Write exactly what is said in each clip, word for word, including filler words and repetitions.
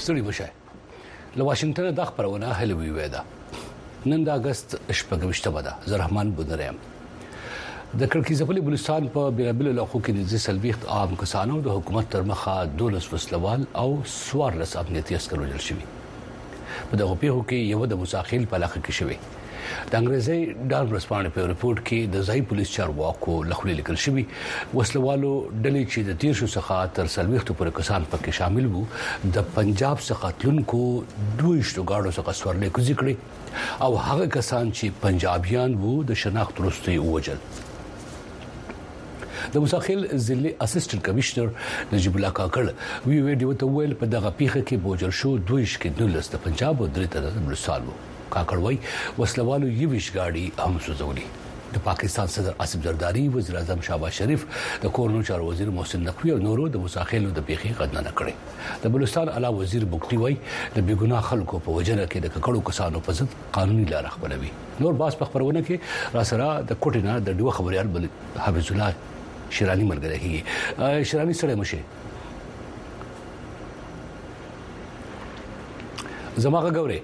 ستړي مشه له واشنگټن د خبرونه هلوي وېدا نن د اگست شپږمشتمه ده زه رحمان بودریم د کرکیزپلي بلوچستان په بیلابل علاقو کې د سلبيخت عام کسانو د حکومت تر مخه دولس وسلوال او سوارلس امنیتي عسکر وژل شوي په دغه پیښو کې یو د مساخیل په علاقه کې شوی د انګريزي ډان ورسپانډ په رپورت کې د ځای پولیس چارواکو لخوا لیکل شوی وسلوالو ډلې چې د تیر شو څخه تر سلويخت پورې کسان پکې شامل وو د پنجاب څخه تلونکو دوه شتګاړو څخه سوارلې کوزي کړې او هغه کسان چې پنجابیان وو د شناخت وروسته وژل د مساخیل ضلعي اسسټنټ کمشنر نجیب الله کاکړ وی ویډیو ته ویل په دغه پیښه کې بوجل شو دوه شکې نولس د پنجاب او درې ته د بلوچستان وو کاکړ وای وسلوالو یويش گاډي هم سوزولي د پاکستان صدر آصف زرداری وزیر اعظم شهباز شریف د کورونو چارو وزیر محسن نقوی او نورو د مساخیلو د پیښې غندنه کړې د بلوچستان اعلی وزیر بوکتی وای د بیګناه خلکو په وجنه کې د ککړو کسانو په ضد قانوني لار خپلوي نور باس په خبرونه کې را سره د کوټینا د دوه خبريال بل حفیظ الله شیرانی ملګری هي شیرانی سره مشه زماغه ګوره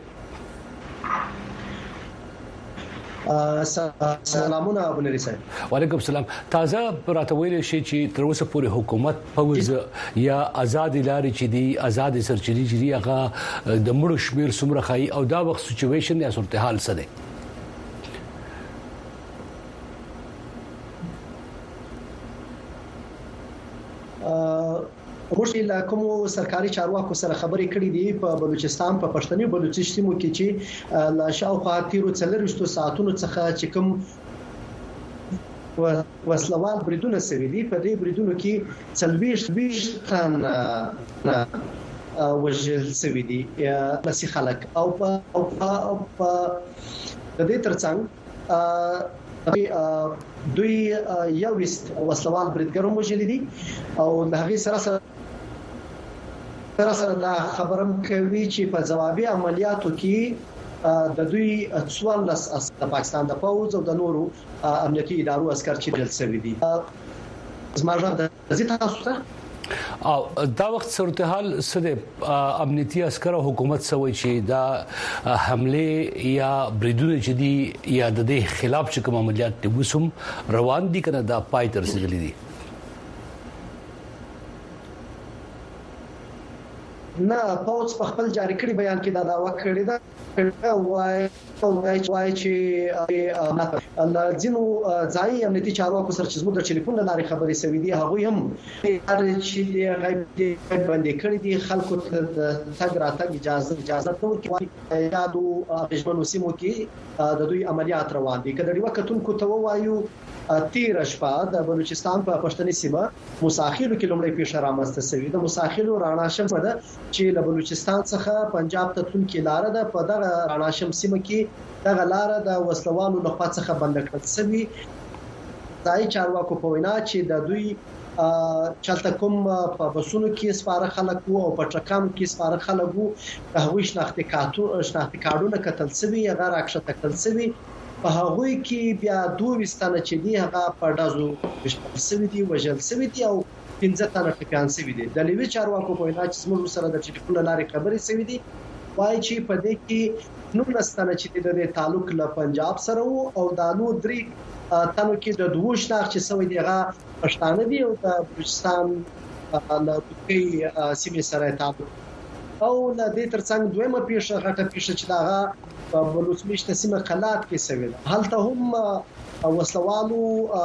سلامونه ابو نری صاحب وعلیکم السلام تازه پراتویل شي چې تر اوسه پورې حکومت فوز یا آزاد لاري چې دی آزاد سرچري چې دی هغه د مړو شمیر سمره خای او دا وخت سچويشن یا صورتحال څه ده موږ له کوم سرکاري چارواکو سره خبرې کړې دي په بلوچستان په پښتني بلوچستان سیمو کې چې لا شاوخوا تیرو څلورشتو ساعتونو څخه چې کوم وسلوال بریدونه سوي دي په دې بریدونو کې څلويش ویش تن وژل سوي دي لسی خلک او په او په د دې ترڅنګ دوی یو وست وسلوال بریدګرو وژل دي او د هغې سره سره تر سره دا خبرم کوي چې په ځوابي عملیاتو کې د دوی څوارلس د پاکستان د پوز او د نورو امنیتي ادارو عسكر چې دل سوي دي زموږ د زیات تاسو ته او دا وخت صورتحال سره امنیتي عسكر او حکومت سوي چې دا حمله یا بریدونه چې دي یا د دې خلاف چې کوم عملیات دي وسوم روان دي کنه دا پای تر رسیدلي دي نه پوز په خپل جاری کړی بیان کې دا داوا کړی دا وای وای چې الله ځینو ځای امنیتي چارواکو سره چې زموږ د ټلیفون لارې خبرې سوي دي هغه هم چې غیب باندې کړی دي خلکو ته تګ راتګ اجازه اجازه ورکړي یادو پښمنو سیمو کې د دوی عملیات روان دي کله یو کتونکو ته وایو تیر شپه د بلوچستان په پښتني سیمه مساخیلو کې لومړی پیښه رامنځته شوې ده مساخیلو رانا شمس ده چې له بلوچستان څخه پنجاب ته تلونکې لار ده په دغه رانا شمس سیمه کې دغه لار د وسلوالو لخوا څخه بند کړل شوې ځای چارواکو په وینا چې د دوی چلته کوم په بسونو کې سپاره خلک وو او په ټرکانو کې سپاره خلک وو هغوی شناخته کارتو شناخته کارتونه کتل شوی هغه راکښه کتل شوی په هغه کې بیا دوه وستانه چې دی هغه په دازو وشتل شوی دی وژل شوی دی او پنځه تنه ټکان شوی دی د لیوی چارواکو په وینا چې موږ سره د ټلیفون لارې خبرې شوی دی وایي چې په دې کې نو نستانه چې د تعلق له پنجاب سره وو او د نو درې تنو کې د دوه شناخت چې شوی دی هغه پښتانه دی او د بلوچستان له دوی سیمې سره تعلق او د دې ترڅنګ دویمه پیښه غټه پیښه چې داغه په بلوچستان سیمه قلات کې سوي هلته هم وسلوالو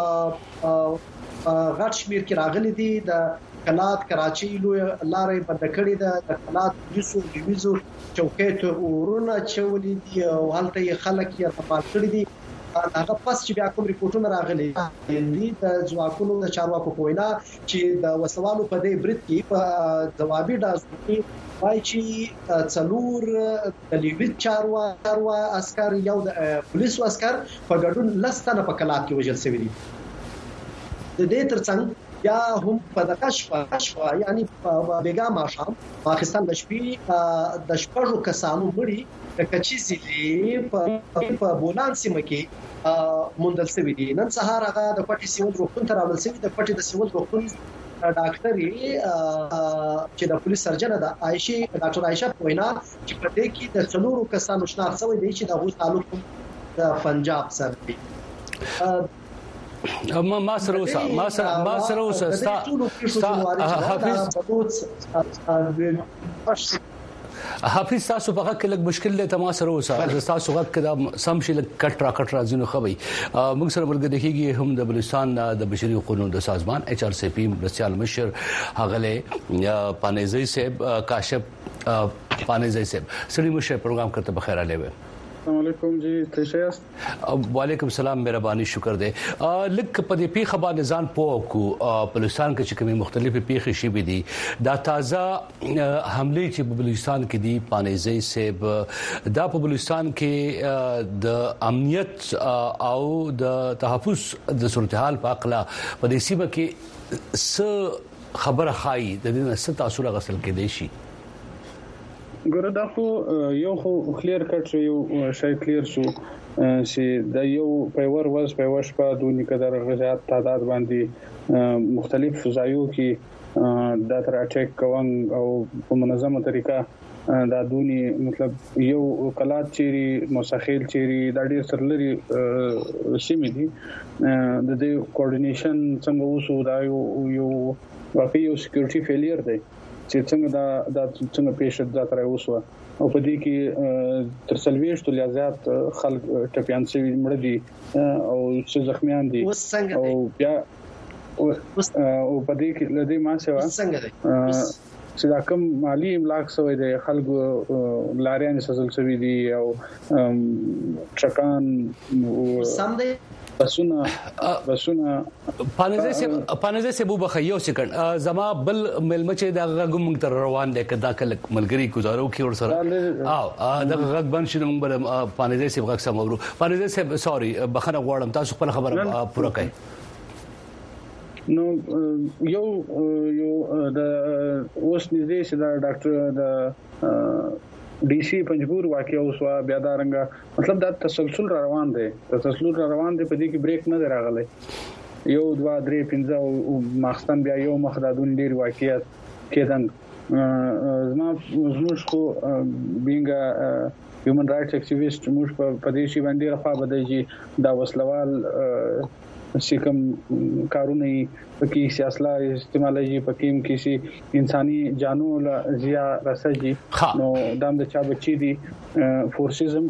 غټ شمیر کې راغلي دي د قلات کراچي لارې بند کړې ده د قلات پولیسو د ویزو چوکۍ ته ورونه چولې دي او هلته خلک یې رپورټ کړی دي هغه پس چې بیا کوم ریپورتونه راغلي دي د ځواکونو د چارواکو په وینا چې د وسلوالو په دې برید کې په ځوابي ډازو کې وایي چې څلور د لیوی چاروا عسكر یو د پولیسو عسكر په ګډون لستانه په کلات کې وژل شوی دي د دې ترڅنګ یا هم په دغه شپه شپه یعنی په بیګا ماښام پاکستان د شپې د شپږو کسانو مړي د کچي سیلې په بولان سیمه کې موندل شوی دي نن سهار هغه د پټي سیمه روغتون ته راول شوی د پټي د سیمه روغتون ډاکټر چې د پولیس سرجن ده عائشه ډاکټر عائشه وینا چې په دې کې د څلورو کسانو شناخت شوی دی چې د غو تعلق د پنجاب سره دی. ما ما سره اوسه ما سره ما سره اوسه ستا حافظ حافظ تاسو په هغه کې لږ مشکل له تماس سره اوسه تاسو هغه کې سم شي لږ کټ را کټ راځي نو خوي موږ سره ورګه دکېږي هم د بلوچستان د بشري حقوقو د سازمان ایچ آر سی پی مرستيال مشر هغه له پانیزي صاحب کاشف پانیزي صاحب سړي مشه پروګرام کرتے بخیر علی و. السلام علیکم جی تشیاست. وعلیکم السلام مهرباني شکر دی. لک په دې پیخه باندې ځان پوه کو بلوچستان کې چې کومي مختلفې پیخې شي بي دي دا تازه حمله چې په بلوچستان کې دي پانیزي صاحب دا په بلوچستان کې د امنیت او د تحفظ د صورتحال په اړه په دې سیمه کې څه خبره خای د دې څه تاثیر غسل کې دي شي. ګوره دا خو یو خو کلیر کټ یو شای کلیر شو چې د یو پیور واز پیوش په دونی قدر غزات تعداد باندې مختلف فضایو کې د تر اٹیک کوم او په منظمه طریقه دا دونی مطلب یو کلات چيري مسخیل چيري د ډیر سرلري سیمې دي د دې کوارډینیشن څنګه وسو دا یو واقعي یو سکیورټي فیلیر دی چې څنګه دا د څنګه پیښه د تر اوسه او په دې کې تر سلويشت له زیات خلک ټپيان سوي مړ دي او څه زخمیان دي او بیا او په دې کې لدی ما سوا چې دا کوم مالی املاک سوی دی خلکو لاریان سزل سوي دي او ټرکان سم دی بسونه بسونه پانیزه سه پانیزه سه بو بخیو سکند زما بل ملمچه دا غږ مونږ تر روان دی کدا کله ملګری گزارو کی ور سره او دا غږ بن شنو مونږ پانیزه سه غږ سمورو پانیزه سه سوري بخنه غواړم تاسو خپل خبره پوره کړئ. نو یو یو د اوس نږدې چې دا ډاکټر د ډي سي پنځګور واقعي اوس بیا دا رنګه مطلب دا تسلسل روان دی تسلسل روان دی په دې کې بریک نه راغلی یو دوا درې پنځه او مخستان بیا یو مخدادون ډیر واقعیت کېدن زما زموږ خو بینګه هیومن رائټس اکټیویسټ موږ په دې شی باندې راخوا بدایي دا وسلوال سیکم کارونه پکې سیاسلا استعمالي پکې کسی انساني جانو لا زیا رسجي نو دام د چا بچي دي فورسزم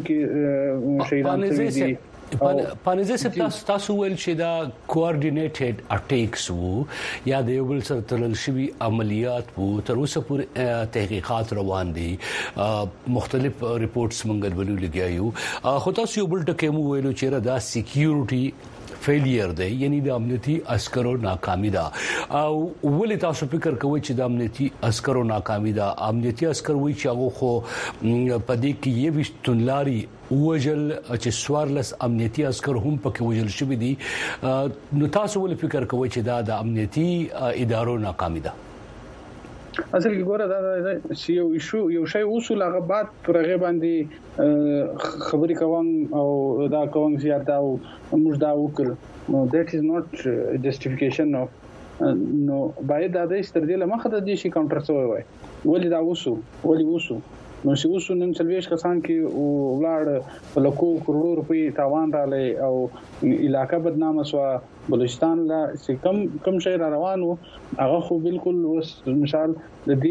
کې شهیدان دي پانیزه سه تاسو تاسو ول چې دا کوارډینیټډ اټیکس وو یا د یو بل سره تړل شوی عملیات وو تر اوسه پورې تحقیقات روان دي مختلف ریپورتس مونږ ولې لګیایو خو تاسو یو بل ټکه مو ویلو چې دا سکیورټي فیلیر دی یعنی د امنیتي عسکرو ناکامی ده او ولې تاسو فکر کوئ چې د امنیتي عسکرو ناکامی ده امنیتي عسکر وایي چې هغه خو پدې کې یو وشتونلاري وجل چې سوارلس امنیتي عسكر هم پکې وجل شوی دي نو تاسو ولې فکر کوئ چې دا د امنیتي ادارو ناکامي ده اصل کې ګوره دا چې یو ایشو یو شی اصول هغه بعد پرغه باندې خبري کوم او دا کوم زیات او موږ دا وکړو نو that is not justification of نو باید دا د ستردي لمخه د دې شي کاونټر سوی وای ولې دا وسو ولې وسو نو چې وسو نن څلويش کسان کې ولړ په لکو کروڑ روپۍ تاوان رالې او علاقہ بدنامه شو بلوچستان لا چې کم کم شي را روانو هغه خو بالکل وس مثال د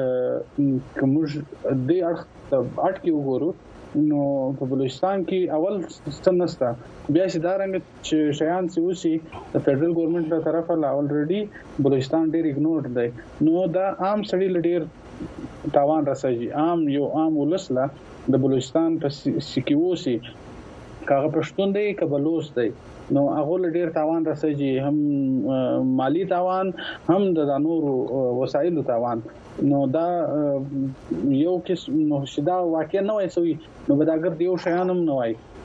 دې کومج د اټ کې وګورو نو په بلوچستان کې اول ستنستا بیا چې دا رنګ چې شیان چې وسی د فدرل ګورنمنت له طرفه لا الریډي بلوچستان ډیر اګنور دی نو دا عام سړی لډیر تاوان رسېږي عام یو عام ولسله د بلوچستان په سکیوسی کاغه پښتون دی کبلوس دی نو هغه ډیر تاوان رسېږي هم مالی تاوان هم د نورو وسایلو تاوان نو دا یو کس نو شدا واقع نه وای سوی نو بداګر دیو شیانم نه وای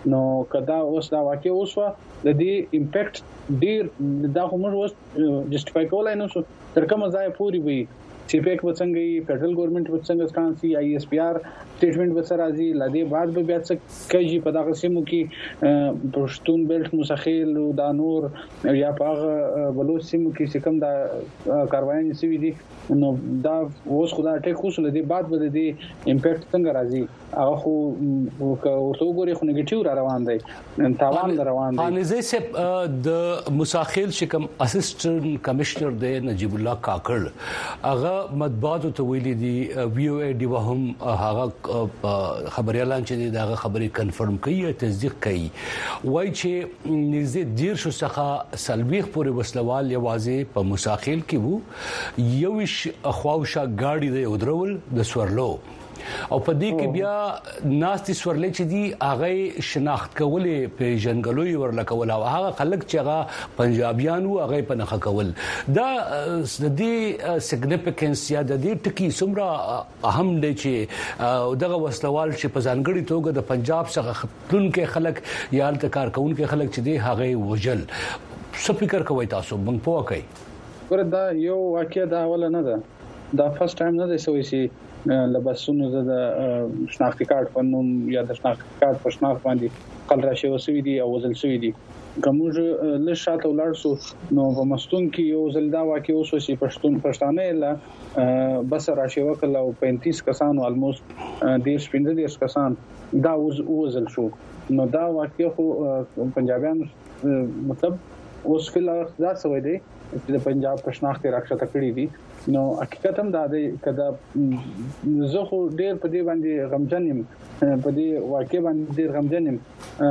نو کدا اوس دا واقع اوس د دې امپیکټ ډیر دا هم اوس جسټیفای کولای نو تر کومه ځای پوری وي چې پیک وڅنګي فدرل ګورنمنت وڅنګ ستانسي آی ایس پی آر سټیټمنټ وسرازي لدی بعد به بیا څه کوي په دغه سیمو کې پښتون بیلټ مسخیل او دا نور یا په بلوچ سیمو کې چې کوم دا کاروایي سوي دي نو دا اوس خدای ټیک خو لدی بعد به دي امپیکټ څنګه راځي هغه خو ورته وګوري خو نیگیټیو را روان دی تاوان روان دی انځي سه د مساخیل شکم اسسټنټ کمشنر دی نجیب الله کاکړ هغه مطبوعاتو ته ویلي دي وی او ای ډي وهم هغه خبريالان چې دغه خبري کنفرم کوي تصدیق کوي وای چې نږدې ډیر شو څخه سلويخ پورې وسلوال یوازې په مساخیل کې وو یوش اخواوشه گاډي دی ودرول د سورلو او په دې کې بیا ناستي سورلې چې دی هغه شناخت کولې په جنګلوي ورلکول او هغه خلک چې هغه پنجابیان وو هغه په نخښه کول دا د دې سیګنیفیکنس یا د دې ټکی څومره اهم دی چې دغه وسلوال چې په ځانګړي توګه د پنجاب څخه خپلون کې خلک یا د کارکون کې خلک چې دی هغه وجل څه فکر کوي تاسو موږ پوه کوي وردا یو واقعیا دا ول نه ده دا فرست ټایم نه دی سوي شي لبسونو د شناختی کارت په نوم یا د شناختی کارت په شناخت باندې خل راشي وسوي دي او وزل شوی دي کومج له شاته ولرسو نو په مستون کې یو زلدا واقع اوسو چې پښتون پښتانه لا بس راشي وکړه او پینتیس کسانو الموست ډیر سپینځه ډیر کسان دا وزل شو نو دا واقع خو پنجابیان مطلب اوس فل دا سوي دي چې د پنجاب په شناخت راکښته کړی دي نو حقیقت هم دا دی کدا زه خو ډیر په دې باندې غمجن یم په دې واقع باندې ډیر غمجن یم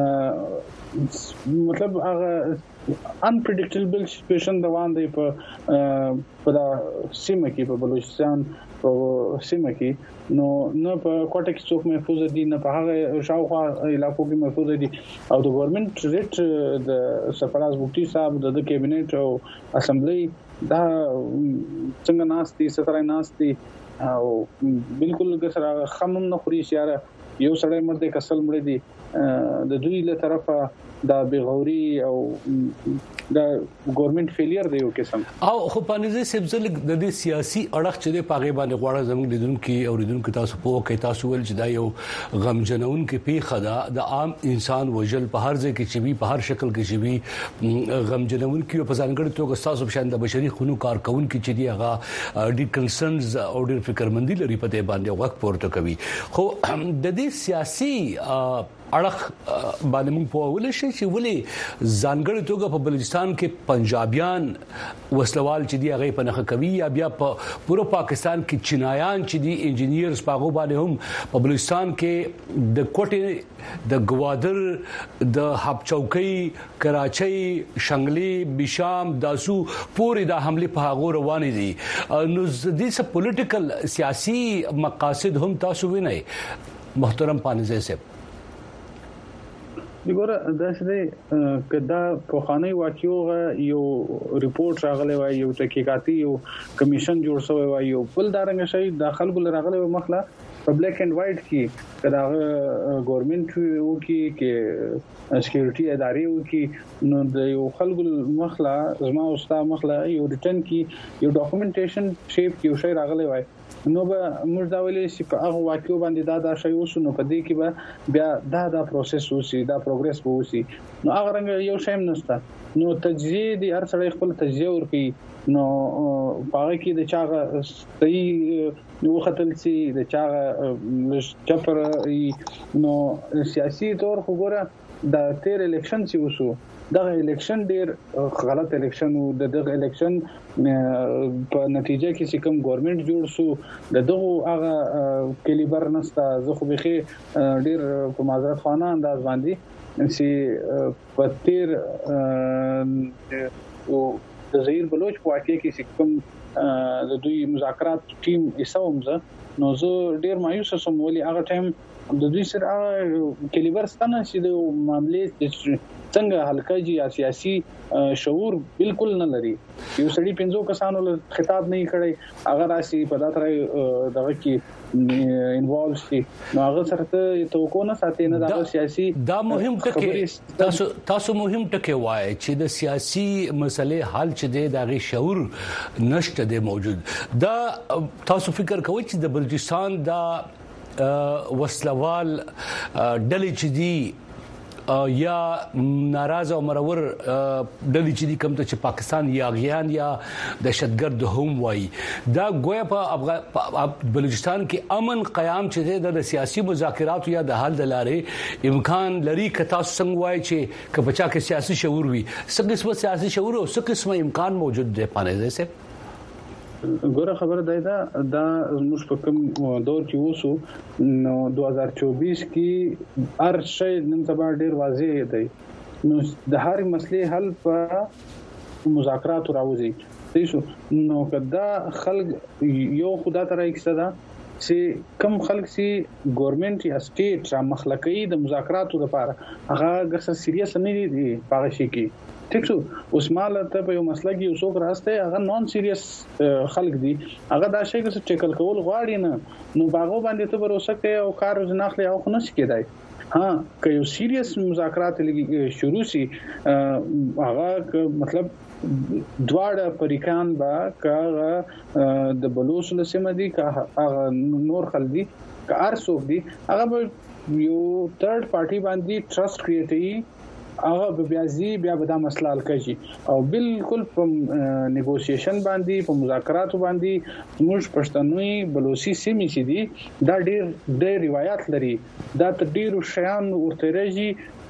مطلب هغه unpredictable situation روان دی په په دا سیمه کې په بلوچستان په سیمه کې نو نه په کوټه کې څوک محفوظ دي نه په هغه شاوخوا علاقو کې محفوظ دي او د ګورنمنت ریټ د سفراز بوټي صاحب د کابینټ او اسمبلی دا څنګه ناستي ستاره ناستي او بالکل سره خمم نه خوري شاره یو سړی مرده کسل مړ دي د دوی له طرفه دا بغوري او دا ګورنمنت فیلیر دی یو قسم او خو پانیزه سبزل د دې سیاسي اړخ چې د پاغي باندې غواړه زموږ لیدونکو او لیدونکو تاسو په کې تاسو ول چې دا یو غمجنون کې پیخه ده د عام انسان وجل په هر ځای کې چې وي په هر شکل کې چې وي غمجنون کې په ځانګړي توګه تاسو په شان د بشري خونو کارکون کې چې دی هغه ډي کنسرنز او ډي فکرمندي لري په دې باندې وخت پورته کوي خو د دې سیاسي اړخ باندې موږ په ول شي چې ولې ځانګړي توګه په بلوچستان کې پنجابیان وسلوال چې دی هغه په نخښه کوي یا بیا په پوره پاکستان کې چینایان چې دی انجینیرز پاغو باندې هم په بلوچستان کې د کوټې د گوادر د حب چوکۍ کراچۍ شنگلی بشام داسو پوری د حمله په هغه روان دي نو د دې پولیټیکل سیاسي مقاصد هم تاسو وینئ محترم پانیزه صاحب دغه د څه کدا په خاني واقعو یو ریپورت راغلی وای یو تحقیقاتي یو کمیشن جوړ شوی وای یو بل دارنګ شي داخل ګل راغلی مخله په بلیک اینڈ وایټ کې کدا ګورنمنت وو کې کې سکیورټي ادارې وو کې نو د یو خلکو مخله زما او ستا مخله یو ریټن کې یو ډاکومېنټیشن شیپ کې یو شی راغلی وای نو به موږ دا ویلې چې په هغه واقعو باندې دا دا شی وسو نو په دې کې به بیا دا دا پروسس وسی دا پروګرس وسی نو هغه رنګ یو شی نشته نو تجزیه دي هر سړی خپل تجزیه ورکي نو پاره کې د چاغه صحیح نو خپل سي د چاغه چپر نو سیاسي تور وګوره د تیر الیکشن سی وسو دغه الیکشن ډیر غلط الیکشن او دغه الیکشن په نتیجه کې چې کوم ګورنمنت جوړ شو دغه هغه کلیبر نستا زه خو به ډیر په معذرت خانه انداز باندې چې په تیر او د زیر بلوچ په واقع کې چې کوم د دوی مذاکرات ټیم ایسومزه نو زه ډیر مایوس شوم ولې هغه ټایم د دوی سره کلیبر ستنه چې د معاملې څنګه حلقه یا سیاسي شعور بالکل نه لري. یو سړي پنځو کسانو له خطاب نه کړي هغه راشي په داتره دغه کې انوالو شي نو هغه سره ته توقع نه ساتي نه د سیاسي دا مهم ټکی تاسو تاسو مهم ټکی وایي چې د سیاسي مسلې حل چې د دغه شعور نشته د موجود دا تاسو فکر کوئ چې د بلوچستان دا وسلوال ډلې چې دی یا ناراضه او مرور ډلې چې دي کوم ته چې پاکستان یا غیان یا دهشتګرد هم وایي دا ګویا په بلوچستان کې امن قیام چې د سیاسي مذاکرات یا د حل د لارې امکان لري که تاسو څنګه وایي چې که بچا کې سیاسي شعور وي څه قسمه سیاسي شعور او څه قسمه امکان موجود دی پانه زه ګوره خبره دی دا دا موږ په کوم دور کې وسو نو دوه هزار چوبیس کې هر شی نن سبا ډیر واضح دی نو د هر مسلې حل په مذاکرات راوځي تاسو نو کدا خلک یو خدا ته راځي چې کم خلک سي ګورنمنت یا سټیټ را مخلقي د مذاکراتو لپاره هغه ګرځه سیریس نه دي پاره شي کې ټیک شو اوس مال ته په یو مسله کې یو څوک راسته هغه نون سیریس خلک دي هغه دا شی چې ټیکل کول غواړي نه نو باغو باندې ته وروسه کوي او کار ځناخلي او خنس کېدای ها که یو سیریس مذاکرات لګي شروع شي هغه مطلب دواړه پریکان با کا د بلوچ لسمه دي کا نور خلدي کا ارسوک دي هغه یو تھرد پارټي باندې ټرست کریټي هغه بیا زی بیا به دا مسله حل کړي او بالکل په نیګوسییشن باندې په مذاکراتو باندې موږ پښتنوي بلوچي سیمې چې دي دا ډېر ډېر روایت لري دا تر ډېرو شیان ورته راځي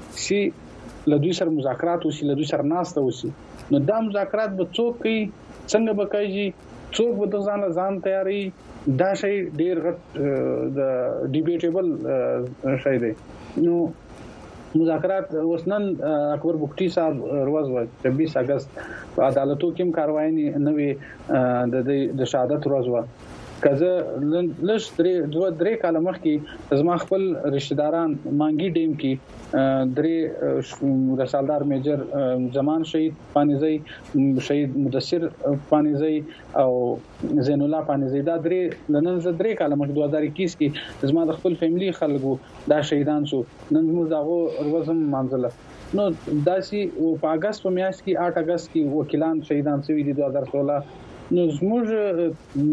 چې لدوی سره مذاکرات وشي لدوی سره ناسته وشي نو دا مذاکرات به څوک کوي څنګه به کوي څوک به د ځان ځان تیاری دا شی ډېر غټ د ډیبیټیبل شی دی نو مذاکرات وسنن اکبر بوکټي صاحب روز و چوبیس اگست په عدالتو کې کاروایی نه وي د د شهادت روز و کزه لږ درې دوه درې کاله مخکې زما خپل رشتہ داران مانګي ډیم کې درې رسالدار میجر زمان شهید پانیزی شهید مدثر پانیزی او زین الله پانیزی دا درې لنن ز درې کاله مخکې دوه هزار اکیس کې زما د خپل فیملی خلکو دا شهیدان شو نن موږ داغه ورځم منځله نو داسي په اگست په میاشت کې آټ اگست کې وکیلان شهیدان شوي دي دوه هزار سولہ نو زموږ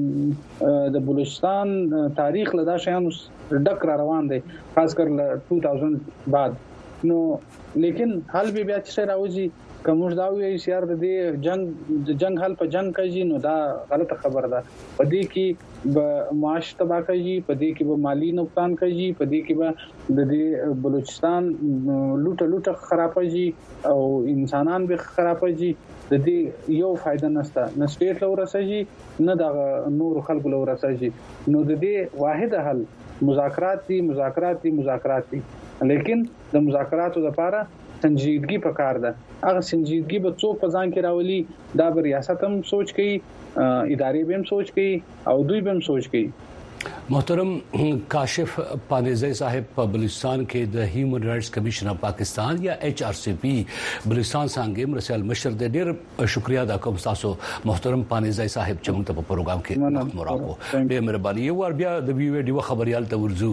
د بلوچستان تاریخ لدا شیان ډک را روان دي خاص کر ل دوه هزار بعد نو لیکن حل به بیا چې راوځي کوم دا وی سیار د جنگ د جنگ حل په جنگ کوي نو دا غلطه خبره ده په دې کې به معاش تباہ کوي په دې کې به مالی نقصان کوي په دې کې به د دې بلوچستان لوټه لوټه خرابوي او انسانان به خرابوي د دې یو فائدہ نشته نه سټیټ لور رسېږي نه د نور خلکو لور رسېږي نو د دې واحد حل مذاکرات دي مذاکرات دي مذاکرات دي لیکن د مذاکراتو لپاره سنجیدګي پکار ده هغه سنجیدګي به څو په ځان کې راولي دا به ریاست هم سوچ کوي ادارې به هم سوچ کوي او دوی به هم سوچ کوي محترم کاشف پانیزی صاحب په بلوچستان کې د هیومن رائټس کمیشن اف پاکستان یا ایچ آر سی پی بلوچستان څنګه مرسل مشر د ډېر شکریا ادا کوم تاسو محترم پانیزی صاحب چې موږ په پروګرام کې مراقبه ډېر مهرباني یو ور بیا د ویو ډیو خبريال ته ورزو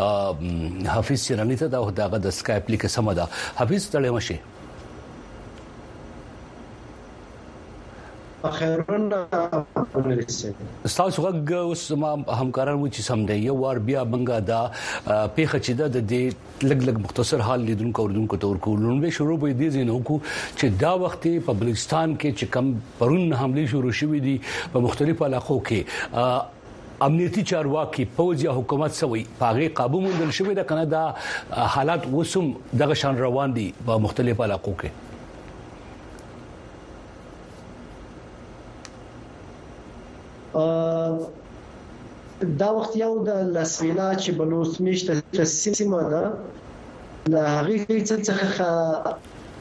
حافظ سیرانی ته دا د اسکایپ لیک سم ده حافظ تړې مشه خیرونه تاسو غږ اوس ما همکاران و چې سم دی یو ور بیا منګه دا پیخه چې د دې لګ لګ مختصر حال لیدونکو اوردونکو تور کولون به شروع به دي زینو کو چې دا وخت په بلوچستان کې چې کم پرون حمله شروع شوې دي په مختلفو علاقو کې امنیتي چارواکي پوځ یا حکومت سوي پاغه قابو موندل شوې ده کنه دا حالات وسم دغه شان روان دي په مختلفو علاقو کې دا وخت یو د لسویلا چې بلوچ میشته سیمه ده لا هغه څه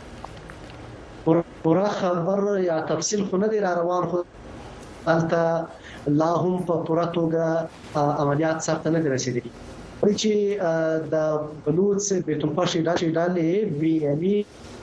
پورا خبر یا تفصیل خو نه دی را روان خو البته لا هم په پورا توګه عملیات سخت نه رسیدي چې د بلوچ بیتون پاشي داشي ډالې وی وی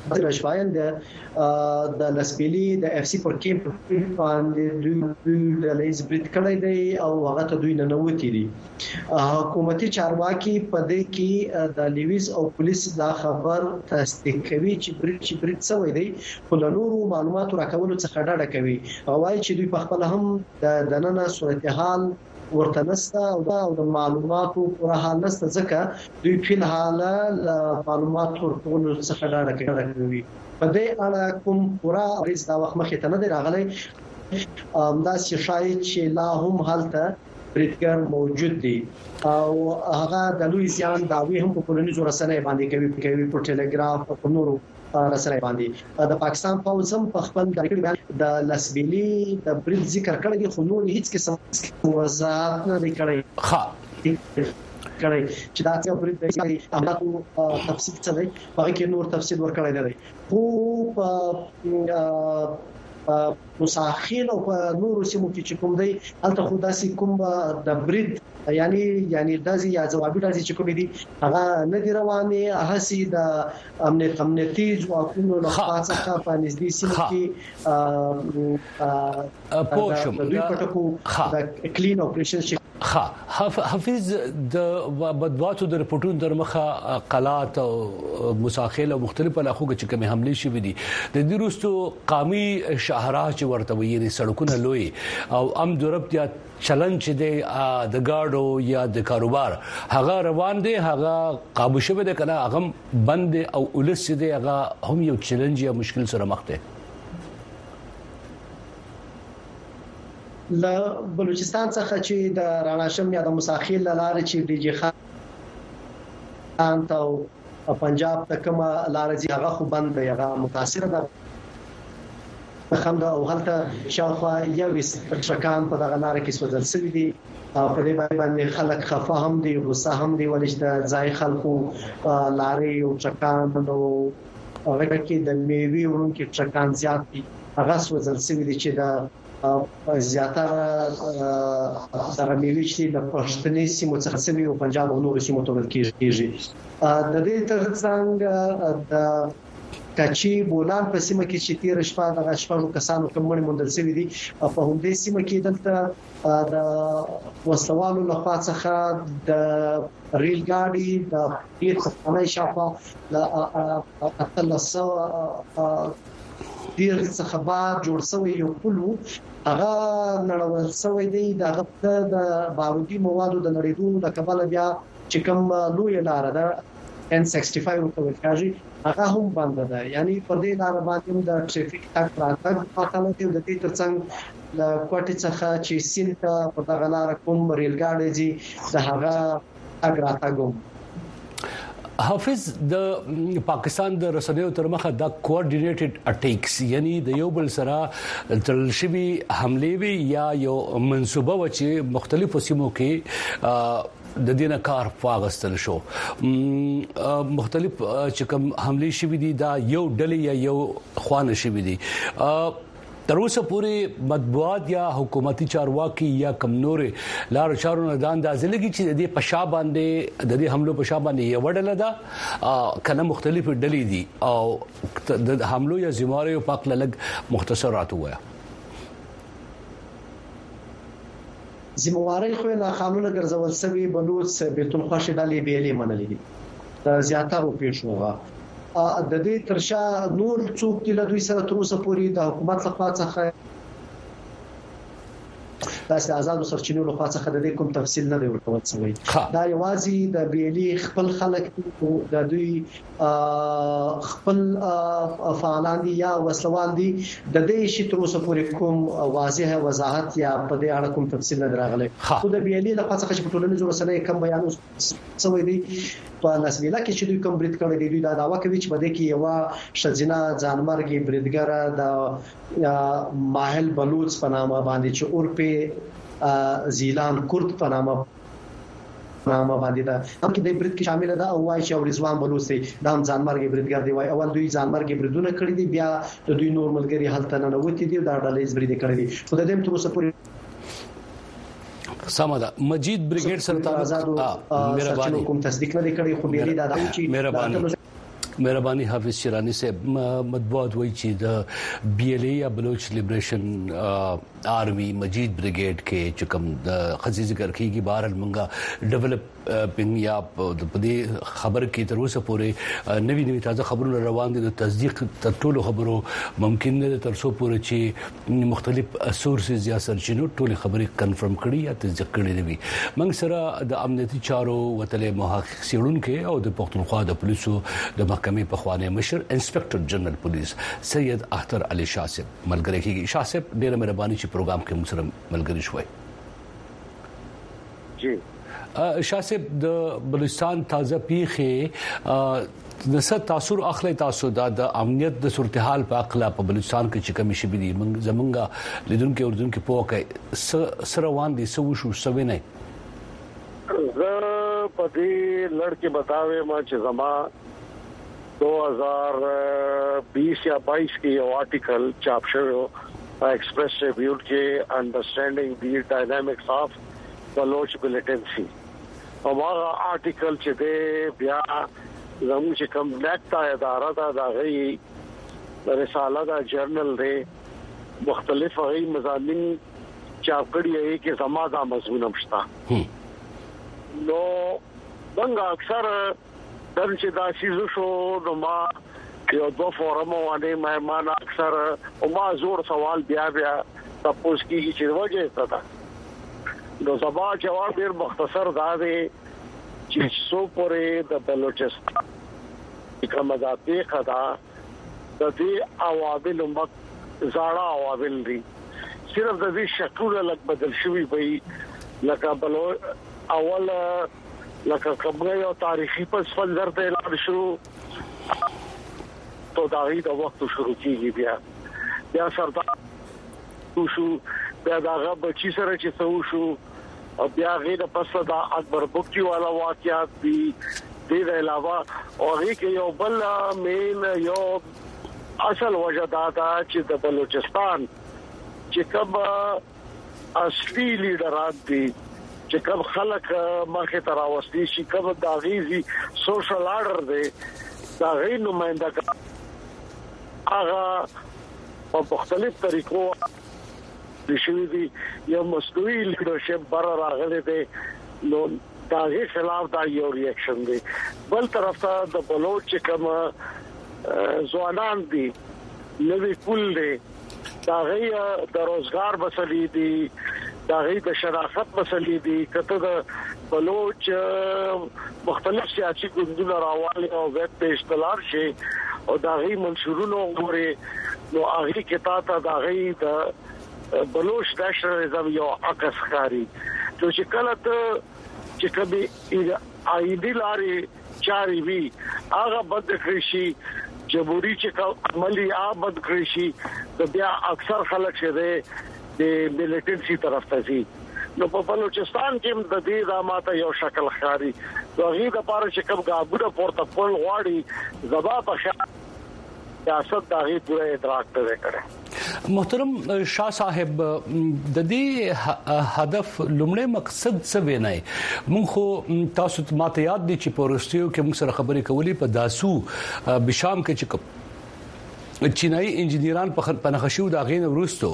رشوایان د د لسبيلي د اف سي پر کیمپ باندې دوی د لیز برید کړی دی او هغه ته دوی نه نوتی دي حکومتي چارواکي په دې کې د لیویز او پولیس دا خبر تصدیق کوي چې برید چې برید سوی دی په نورو معلوماتو راکولو څخه ډاډه کوي او وايي چې دوی په خپل هم د نننه صورتحال ورته نسته او د معلوماتو پر حال نسته ځکه دوی په حال معلوماتو ورکولو څخه ډاډه کوي په دې اړه کوم پورا ریس دا وخت مخې ته نه دی راغلی دا شایي چې لا هم هلته بریدګر موجود دي او هغه د لوی ځان داوی هم په ټولنیزو رسنیو باندې کوي کوي په ټلګراف او نورو رسنیو باندې د پاکستان پوځ هم په خپل د لسبيلي د برید ذکر کړی دی خو نور هیڅ قسم وضاحت نه کړی ها کړی چې دا څه برید دی املاکو تفصیل څه دی هغه کې نور تفصیل ورکړی دی خو مساخین او نور سیمو کې چې کوم دی الته خداسي کوم د برید یعنی یعنی داسې یا جوابي داسې چې کوم دي هغه نه دی روانه هسي د امنیت امنیتي ځواکونو له خوا څخه په نږدې سیمو کې پوښوم د دوی پټکو د کلین اپریشن ها حافظ د بدواتو د رپورټونو در مخه قلات او مساخل او مختلف علاقو کې کومه حمله شوې دي د دې وروسته قومي شاهراہ چې ورته ویلي سړکونه لوی او ام درب یا چلن چې د گاډو یا د کاروبار هغه روان دي هغه قابو شوه د کنه هغه بند او ولس دي هغه هم یو چیلنج یا مشکل سره مخ دي ل بلوچستان څخه چې د راناشم یا د مساخیل لاره چې ډي جي خان او پنجاب ته کومه لاره چې هغه خو بند دی هغه متاثر ده خمده او هلته شاوخوا یو ټرکان په دغه لاره کې سوځل شوی دي او په دې باندې خلک خفه هم دي غوسه هم دي ولې د ځای خلکو لارې او ټرکان نو هغه کې د میوي ورونکو ټرکان زیات دي هغه سوځل شوی دي چې د زیاتره سره میوي چې د پښتني سیمو څخه سوي او پنجاب او نورو سیمو ته ورکیږي د دې ترڅنګ د کچي بولان په سیمه کې چې تیر شپه د شپږو کسانو کومړي موندل شوی دي په همدې سیمه کې دلته د وسوالو لخوا څخه د ریل ګاډي د پیر څخه شاوخوا د اتلسو ډیر څخه بار جوړ شوی یو پلو هغه نړول شوی دی د بارودي موادو د نړیدو د کبله بیا چې کوم لوی لار ده ان سیکسټي فایو په وکړي هغه هم بند ده یعنی په دې لار باندې د ټریفیک تک راتګ پاتاله دی د دې ترڅنګ د کوټې څخه چې سینته په دغه لار کوم ریل ګاډي دي د هغه اګراتاګو حافظ د پاکستان د رسنیو تر مخه د کوارډینیټډ اټیکس یعنی د یو بل سره تلشبي حمله وی یا یو منسوبه و چې مختلفو سیمو کې د دینه کار فاغستل شو مختلف چې کوم حمله شوې دي دا یو ډلې یا یو خوانه شوې دي تر اوسه پورې مطبوعات یا حکومتي چارواکي یا کم نور لار چارو نه د اندازې لګي چې د پښا باندې د دې حملو پښا باندې یو ډله ده کنه مختلف ډلې دي او د حملو یا زموارو په اړه لګ مختصرات وایا زمواري خو نه قانون ګرځول سوي بلوچ بیتون خوشي ډلې بیلې منلې دي د زیاتره پیښوغه د دې ترشا نور څوک چې له دوی سره تر اوسه پورې د حکومت لخوا څخه تاسو آزاد سرچینو له خوا څخه د دې کوم تفصیل نه دی ورکول شوی دا یوازې د بیلي خپل خلک د دوی خپل فعالان دي یا وسلوال دي د دې شي تر اوسه پورې کوم واضح وضاحت یا په دې اړه کوم تفصیل نه راغلی خو د بیلي له خوا څخه چې په ټولنیزو رسنیو کوم بیان شوی دی په نسبیله کې چې دوی کوم برید کړی دی دوی دا داوا کوي چې بده کې یو شزینه ځانمرګي بریدګر د ماهل بلوچ په نامه باندې چې اورپه زیلان کورد په نامه نامه باندې دا هم کې د برید کې شامل ده او وايي چې رضوان بلوچ دی دا ځانمرګي بریدګر دی وايي اول دوی ځانمرګي بریدونه کړی دي بیا د دوی نورمالګری حالت نه نوتی دي دا ډلې برید کړی دي خو د دې تر اوسه پورې سمدا مجید بریګیډ سره تعلق مهرباني کوم تصدیق نه کړی خو بیري دا چې مهرباني مهرباني حافظ شیرانی سے مطبوعات وایي چې د بی ال ای یا بلوچ لیبریشن آرمی مجید بریگیډ کې چې کوم د خزي ذکر کیږي بهر المنګه ډیولپینګ یا په دې خبر کې تر اوسه پورې نوی نوی تازه خبرونه روان دي د تصدیق تر ټولو خبرو ممکن نه تر څو پورې چې مختلف سورسز یا سرچینو ټول خبرې کنفرم کړي یا تصدیق کړي دي موږ سره د امنیتي چارو وتلې محقق سیړونکو او د پښتونخوا د پولیسو د محکمې په خوانه مشر انسپکټر جنرال پولیس سید اختر علي شاه صاحب ملګری کیږي شاه صاحب ډیره مهرباني چې پروګرام کې موږ سره ملګری شوي جی شاه صاحب د بلوچستان تازه پیښه د څه تاثیر اخلي تاسو د امنیت د صورتحال په اقلا په بلوچستان کې چې کمی شي دي موږ زمونږه لیدونکو اوردونکو په کې سره وان دي سو شو سوي نه زه په دې لړ کې بتاوي ما چې زما دو ہزار بیس یا بائیس کی یو آرٹیکل چاپ شوی ایکسپریس ریویوډ کې انډرسټینډینګ دی ډاینامکس اف بلوچ ملیټنسي او هغه آرټیکل چې دی بیا زموږ چې کوم نیټه اداره دا د غي رساله دا جرنل دی مختلف غي مضامین چاپ کړی دی چې زما دا مضمون همشتا نو څنګه اکثر دل چې دا شیزو شو نو ما یو دو فورم باندې مهمان اکثر او ما زور سوال بیا بیا تاسو کیږي چې وجه څه ده نو سبا جواب ډیر مختصر دا دی چې څو پورې د بلوچستان کومه ذاتي خدا د دې عوامل مک زړه عوامل دي صرف د دې شکل لک بدل شوی وي لکه بلو اول لکه کومه یو تاریخي پس منظر ته اعلان شروع تو دا غي د وخت شروع کیږي بیا بیا سردار شو بیا دا غب چې سره چې څو شو او بیا غیر پس دا اکبر بوکي والا واقعات دي د علاوه او هغه کې یو بل مین یو اصل وجه دا دا چې د بلوچستان چې کوم اصلي لیډران دي چې کوم خلک مخه تر اوسنی شي کوم د غیزي سوشل آرډر دی دا غي نمائنده هغه په مختلف طریقو د شوی دی یو مستوی لیډرشپ بر راغلی دی نو دا غي خلاف دا یو ریاکشن دی بل طرف ته د بلوچ کوم ځوانان دي نوی کول دي دا غي د روزګار مسلې دي دا غي د شرافت مسلې دي کته د بلوچ مختلف سیاسي ګوندونه راوالي او وخت په اشتلار شي او دا غي منشورونو غوري نو هغه کې تا ته دا غي د بلوچ نېشنلزم یو عکس خاري چې کله ته چې کبي آیدی لاري چاري وی هغه بد کړی شي جمهوریت چې عملی آباد کړی شي د بیا اکثر خلک شه د ملیټنسي طرف ته ځي نو په بلوچستان کې د دې د ماته یو شکل خاري دوی د پاره چې کوم غاګوډه پورته خپل غواړي زبا په سیاست دغه پوره ادراک ته کړي محترم شاه صاحب د دې هدف لومړی مقصد څه وینای مونږ خو تاسو ماته یاد دي چې پورستیو کې موږ سره خبرې کولې په داسو بشام کې چې چینایي انجنیران په نخښو دا غین ورستو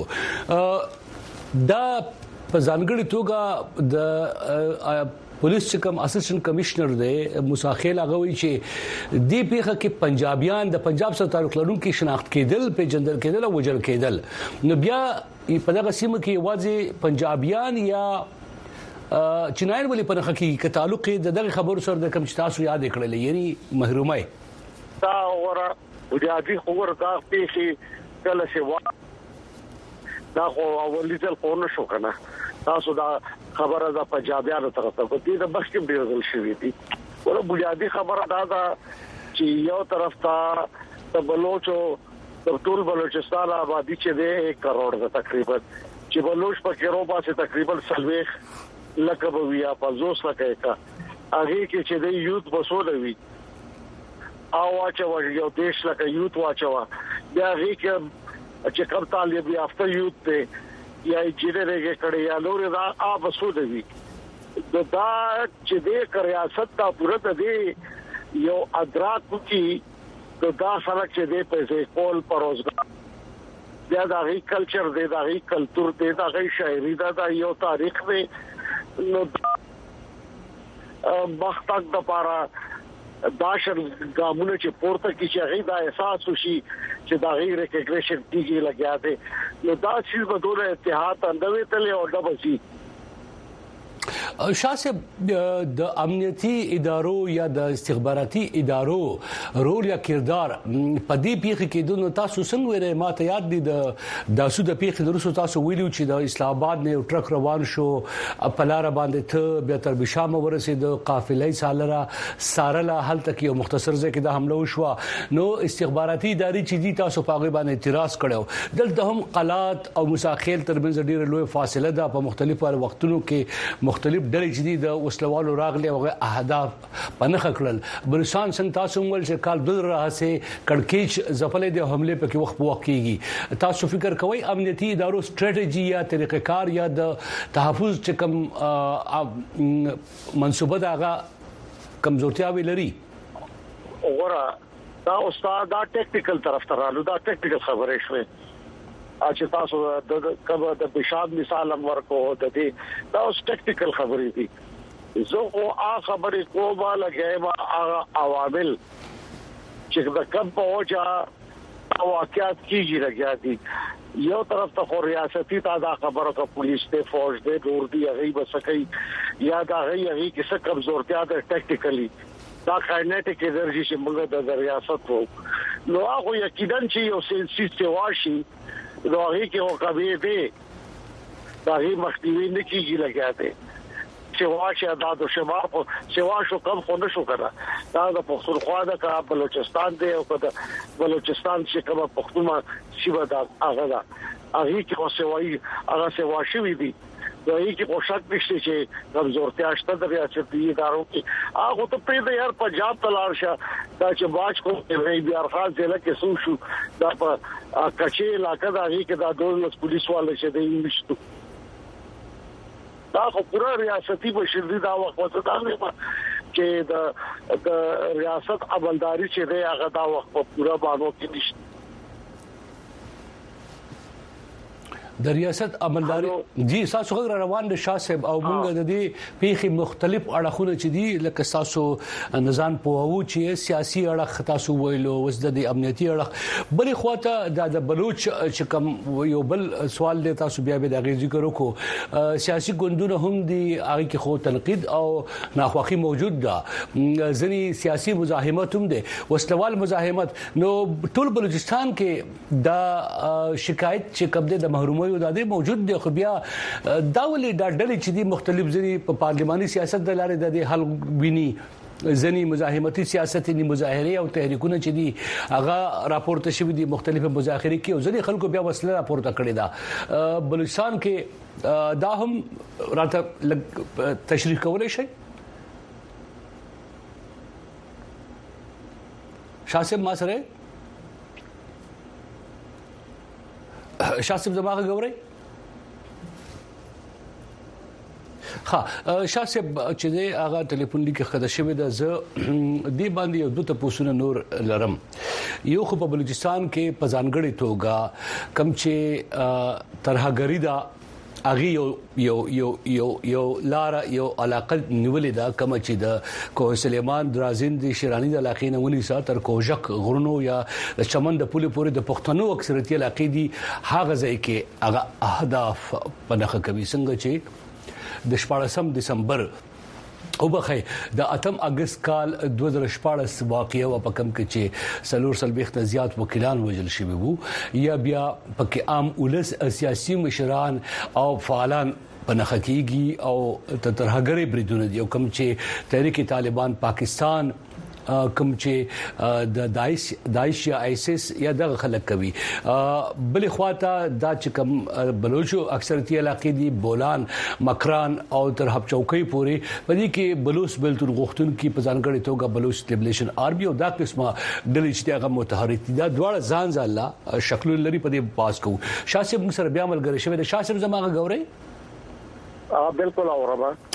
دا په ځانګړي توګه د پولیس کم اسسټنټ کمشنر دی موسی خیل هغه وی چې دی پیخه کې پنجابیان د پنجاب سره تعلق لرونکي شناخت کېدل په جندل کېدل او وجل کېدل نو بیا په دغه سیمه کې واځي پنجابیان یا چینایان ولې په حقیقت تعلق د دغه خبرو سره د کم تاسو یاد کړل یعنی محرومه دا وره بنیادی خبر دا پیخه کله شي وا دا خو اولیدل قونه شو کنه تاسو دا خبره ده پنجابیانو طرف ته په دې د بخښم ډیرول شوې دي ور بنیادی خبره دا ده چې یو طرف ته د بلوچو د ټول بلوچستان آبادی چې ده ایک کروڑ ده تقریبا چې بلوچ په کېرو باسه تقریبا سلويخ لکه بویا په زوس لکه کا هغه کې چې د یوت بسوله وي او واچو یو دیش لکه یوت واچو بیا هغه کې چې کوم طالب یافته یوت ته یا انجینرینګ کړي یا نور دا آب وسود وی دا چې د ریاست ته پوره د یو ادراک کی نو دا خلک چې دې پیسې کول پر روزګار بیا دا غي کلچر دې دا غي کلچر دې دا غي شاعري دا دا یو تاریخ دې نو مختق د پاره داشر ګامونه چې پورته کې چې غي دا احساس وشي چې دا غي ریکګریشن کیږي لګیا دي نو دا چې په دوه اتحاد اندوي تل او دبسي شاسب د امنیتي ادارو یا د استخباراتي ادارو رول یا کردار په دې پیښه کې د تاسو څنګه وره ماته یاد دي د داسو د پیښې درسو تاسو ویلو چې د اسلام آباد نه ټرک روان شو په لار باندې ته به تر بشام ورسید قافلې سالره سارله حل تک یو مختصر ځکه د حمله وشو نو استخباراتي ادارې چې دي تاسو په غو باندې اعتراض کړو دلته هم قلات او مساخیل ترمنځ ډیره لوی فاصله ده په مختلفو وختونو کې مختلف ډلې چې د وسلوالو راغلي او اهداف پنخ کړل بلوچستان څنګه تاسو ول چې کال د راهسه کڑکېچ زپلې د حمله په کې وخت په وخت کېږي تاسو فکر کوئ امنیتي ادارو ستراتیژي یا طریقې کار یا د تحفظ چې کوم منسوبه دغه کمزورتیا ویلري وګوره دا استاد دا ټیکنیکل طرف ته رالو دا ټیکنیکل خبرې شوه چې تاسو د کبه د بشاد مثال امر کو د دې دا اوس ټیکنیکل خبرې دي زه او هغه خبرې کومه لګیما هغه عوامل چې د کم په وجه واقعیت کیږي لګیا دي یو طرف ته خو ریاستي تا خبره کا پولیس ته فوج دې دور دی هغه بسکې یا دا هغه هغه کیسه کمزورتیا ده ټیکنیکلی دا کاینټیک انرژي چې موږ د ریاست وو نو هغه یقینا چې یو سیستم واشي نو هغه کې او کبي دي دا هی مخنیوي نه کیږي لګیا دي چې واشه دا د شمال په سیواشو کم خو نشو کړه دا د پښتونخوا د کا بلوچستان دی او د بلوچستان چې کومه پښتونه شیبه دا هغه دا هغه کې خو سیوای هغه سیواشي وي دي دا هی کې پوښتنه نشته چې کمزورتیا شته د ریاستي ادارو کې هغه ته په دې یار پنجاب تلار شه دا چې باج کو وی بیا خاص ځله کې سو شو دا په کچې علاقې دا هی کې دا دولت پولیس والے شه د انګلیشتو دا خو پورا ریاستي بشری دا وخت وته دا نه چې د د ریاست عملداري چې دی هغه دا وخت په پورا باندې کې نشته د ریاست عملداري جی تاسو غوړ روان د شاسب او موږ د دې پیخي مختلف اړخونه چې دي لکه تاسو نظام پوهو چې سیاسي اړخ تاسو ویلو وس د امنیتي اړخ بلې خواته د بلوچ چې کوم یو بل سوال دی تاسو بیا به د ذکر وکړو سیاسي ګوندونه هم دي هغه کې خو تنقید او ناخوخي موجود ده ځنی سیاسي مزاحمت هم دي وسلوال مزاحمت نو ټول بلوچستان کې دا شکایت چې کوم د محروم یو د دې موجود دی خو بیا دا ولې دا ډلې چې دي مختلف ځنی په پارلماني سیاست د لارې د دې حل ویني ځنی مزاحمتي سیاست ني مظاهره او تحریکونه چې دي هغه راپورته شوی دي مختلف مظاهره کې او ځنی خلکو بیا وسله راپورته کړی دا بلوچستان کې دا هم راته تشریح کولای شي شاسب ما سره شاسب دماغ غوړی ها شاسب چې دی هغه ټلیفون لیک خدای شوی د ز دی باندې یو دوه پوسونه نور لرم یو خو په بلوچستان کې په ځانګړي توګه کم چې ترهګری دا اغي یو یو یو یو یو لار یو علاقه نیولې دا کوم چې د کوه سلیمان درازین د شیرانی د علاقې نه ونی سات تر کوجک غرونو یا د چمن د پولې پورې د پښتنو اکثریت علاقې دي هغه ځای کې هغه اهداف پنهخه کوي څنګه چې د شپږم دسمبر او بخې د اتم اگست کال دوه هزار شپږ واقعي او په کم کې چې سلور سلبيخت زیات وکیلان وجل شوی وو یا بیا پکې عام ولس سیاسي مشران او فعالان پنهخه کیږي او ترهګری بریدونه دي او کم چې تحریک طالبان پاکستان کوم چې د داعش داعش یا آیسس یا د خلک کوي بلې خواته دا چې کوم بلوچو اکثریتي علاقې دي بولان مکران او تر حب چوکۍ پورې پدې کې بلوچ بلتون غختون کې په ځانګړي توګه بلوچ لیبریشن آرمي او دا قسمه ډلې چې هغه متحرک دي دا دواړه ځان ځاله شکل لري په دې پاس کو شاسب موږ سره بیا عمل غوړي شوی د شاسب زماغه غوړي ا بالکل اورما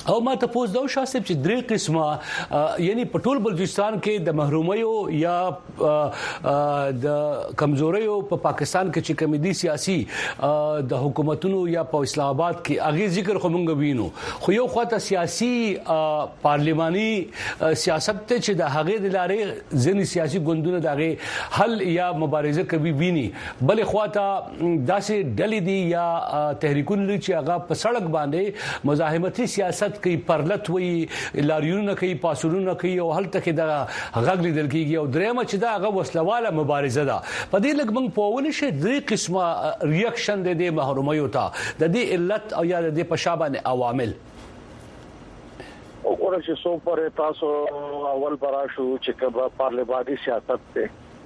او ما ته پوز دا شاسب چې درې قسمه یعنی پټول بلوچستان کې د محرومیو یا د کمزوریو په پاکستان کې چې کمیدي سیاسي د حکومتونو یا په اسلام آباد کې اغه ذکر خو مونږ وینو خو یو خواته سیاسي پارلماني سیاست ته چې د هغه د لارې ځینې سیاسي ګوندونه دغه حل یا مبارزه کوي ویني بل خواته داسې ډلې دي یا تحریکونه چې هغه په سړک باندې مزاحمتي سیاست کوي پرلط وي لاریونه کوي پاسورونه کوي او هلته کې د غږ لیدل کیږي او درېمه چې دا هغه وسلواله مبارزه ده په دې لګ موږ په ونه شي درې قسمه ریاکشن د دې محرومیو ته د دې علت او یا د دې پشابه عوامل وګوره چې څو پر تاسو اول براشو چې کبا پارلماني سیاست ته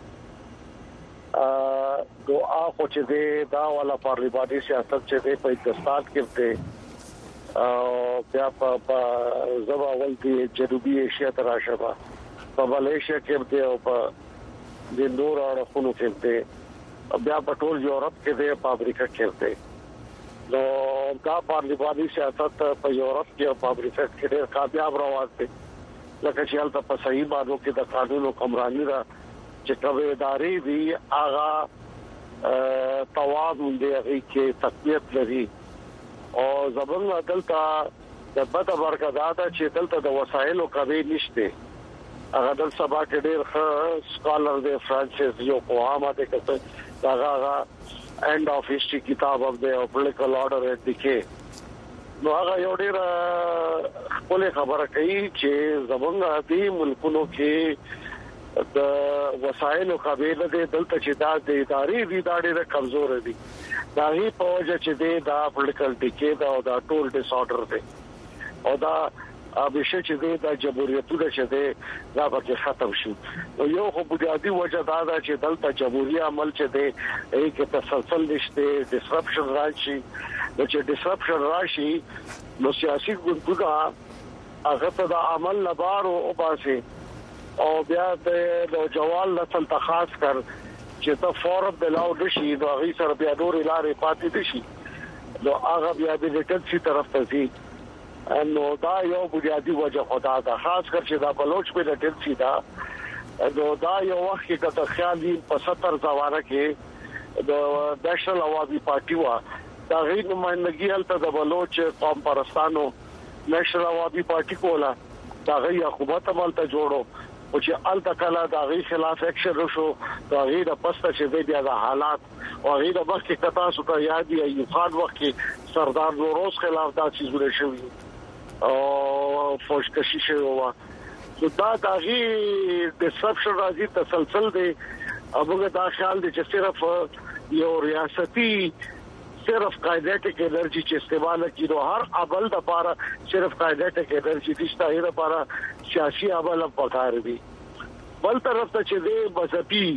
ا دعا خو چې دا والا پارلماني سیاست چې په پاکستان کې ته او بیا په زبا ول دی جنوبي ایشیا تر راشبا په ملایشیا کې دی او په د نور اړخونو کې دی بیا په ټول یورپ کې دی په امریکا کې دی نو دا پارلماني سیاست په یورپ کې او په امریکا کې ډېر کامیاب روان دي لکه چې حالت په صحیح مانو کې د قانون حکمرانی را چې کومه ادارې دي هغه توازن دی کې تقویت لري او زبرنا دلته د بده برکات چې دلته د وسایلو کمی نشته هغه د سبا کې ډېر ښه سکالر دی فرانسیس یو کوامه د کته هغه end of history کتاب of the political order at decay نو هغه یو ډېر خپل خبره کوي چې زمونږ د ملکونو کې د وسایلو کمی نه دی دلته چې دا د ادارې دي دا ډېر کمزور دي دا هی په وجه چې دی دا پولیټیکل ډیکې دا او دا ټول ډیس آرډر دی او دا ابشه چې دی دا جمهوریتونه چې دی دا به ختم شي نو یو خو بنیادی وجه دا ده چې دلته جمهوریت عمل چې دی یې کې تسلسل نشته ډیسرپشن راشي نو چې ډیسرپشن راشي نو سیاسي ګوندونه هغه ته د عمل لپاره او باسي او بیا د نوجوان نسل ته خاص کر چې ته فورم بلاو دشي نو هغه سره بیا ډور لارې پاتې دشي نو هغه بیا د لیټنسي طرف ته ځي نو دا یو بنیادی وجه خدا ده خاص کر چې دا بلوچ په لیټنسي دا نو دا یو وخت کې د خیالي په ستر زواره کې د نېشنل عوامي پارټي وا دا غي نمائندګي هلته د بلوچ قوم پرستانو نېشنل عوامي پارټي کولا دا غي حکومت عملته جوړو او چې ال تکلا د غي خلاف اکشن وشو دا غي د پسته چې بیا د حالات او غي د وخت کې کتا سو ته یاد دی یو خان وخت کې سردار نوروز خلاف دا چیزونه شوی او فوشکشي شوی و نو دا د غي ډیسرپشن راځي تسلسل دی هغه دا خیال دی چې صرف یو ریاستي صرف کائنټیک انرژي چې استعمال کیږي هر عمل د لپاره صرف کائنټیک انرژي دشته هر لپاره سیاسي عمل په کار دی بل طرف ته چې دی مذهبي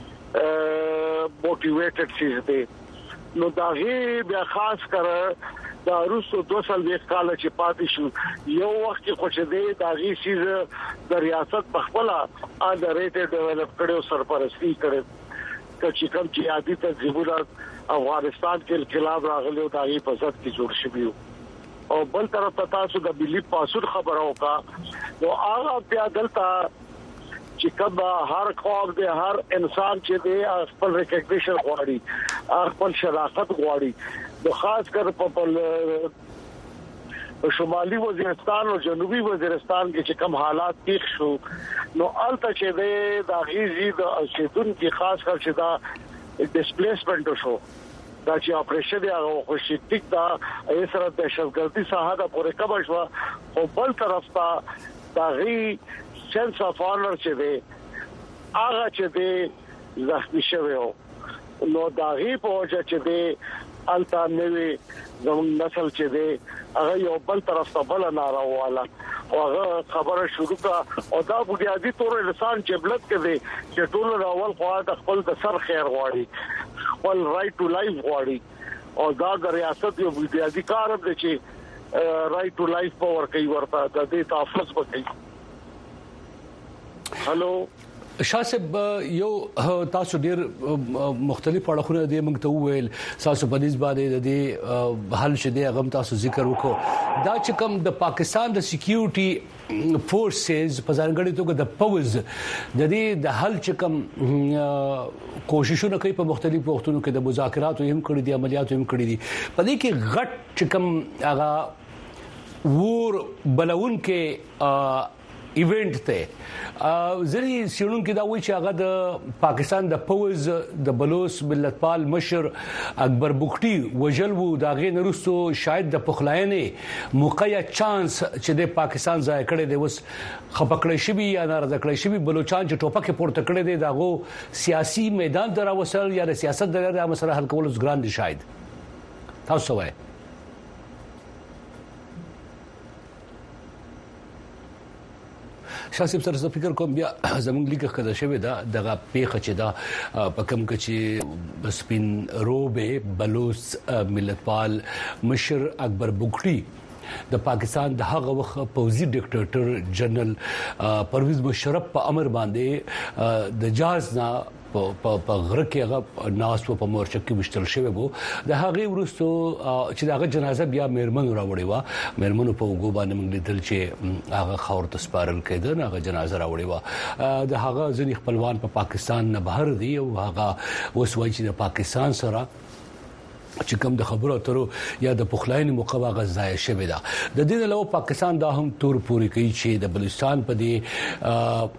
موټیویټډ شي دی نو دا هی بیا خاص کر دا روسو دوه سال د کال چې پاتې شو یو وخت کې خوش دی دا هی شي د ریاست په خپل اډریټډ ډیولپ کړو سرپرستی کړو چې کوم چې عادي تنظیمونه افغانستان کې انقلاب راغلی او دغه په ځد کې جوړ شوی او بل طرف ته تاسو د ملي پاسور خبرو کا نو هغه بیا دلته چې کبا هر قوم دی هر انسان چې دی خپل ریکګنیشن غواړي خپل شناخت غواړي نو خاص کر په شمالي وزیرستان او جنوبي وزیرستان کې چې کوم حالات پیښ شو نو الته چې د غیزي د اوسیدون کې خاص کر چې دا ډیسپلیسمنت شو دا چې اپریشن دی هغه خوشی ټیک دا یې سره د شفقتي ساحه د پورې کبه شو او بل طرف ته دا غي سنس اف اونر چې دی هغه چې دی زخمی شوی نو دا غي په وجه چې دی الته نوې زموږ نسل چې دی هغه یو بل طرف ته بل نارواله او هغه خبره شروع کا او دا بنیادی تور انسان چې بلد کوي چې ټول راول خو د خپل د سر خیر غواړي خپل رائټ ټو لایف غواړي او دا د ریاست یو بنیادی کار دی چې رائټ ټو لایف پاور کوي ورته د دې تحفظ وکړي هالو شاسب یو تاسو ډیر مختلف اړخونه دي موږ ته وویل تاسو په دې باندې د حل شته غم تاسو ذکر وکړو دا چې کوم د پاکستان د سکیورټي فورسز په ځانګړي توګه د پوز د دې د حل چې کوم کوششونه کوي په مختلفو وختونو کې د مذاکراتو هم کړی دي عملیاتو هم کړی دي په دې کې غټ چې کوم هغه ور بلون کې ایونت ته ځری سیړون کې دا وایي چې هغه د پاکستان د پوز د بلوچ ملتپال مشر اکبر بوخټي وجل وو دا غي نرستو شاید د پخلاینې موقع یا چانس چې د پاکستان ځای کړي دی وس خپکړې شوی یا ناراضه کړي شوی بلوچستان چې ټوپک پورته کړي دی داغو سیاسي میدان ته راوصل یا د سیاست د مسله حل کول ګران دي شاید تاسو وایي شاسب سره زه فکر کوم بیا زمونږ لیکه کده شوی دا دغه پیخه چې دا په کوم کې چې سپین روبه بلوچ ملتپال مشر اکبر بوخټي د پاکستان د هغه وخت پوزي ډیکټیټر جنرال پرویز مشرف په امر باندې د جهاز نه په غره کې هغه ناس په مورچه کې وشتل شوی وو د هغه ورستو چې دغه جنازه بیا مېرمن راوړی و مېرمن په وګو باندې موږ لیدل چې هغه خاور ته سپارل کېده هغه جنازه راوړی و د هغه ځینې خپلوان په پاکستان نه بهر دي او هغه اوس وایي چې د پاکستان سره چې کوم د خبرو اترو یا د پخلاینې موقع غزای شوی دا د دې له پاکستان دا هم تور پوری کوي چې د بلوچستان په دې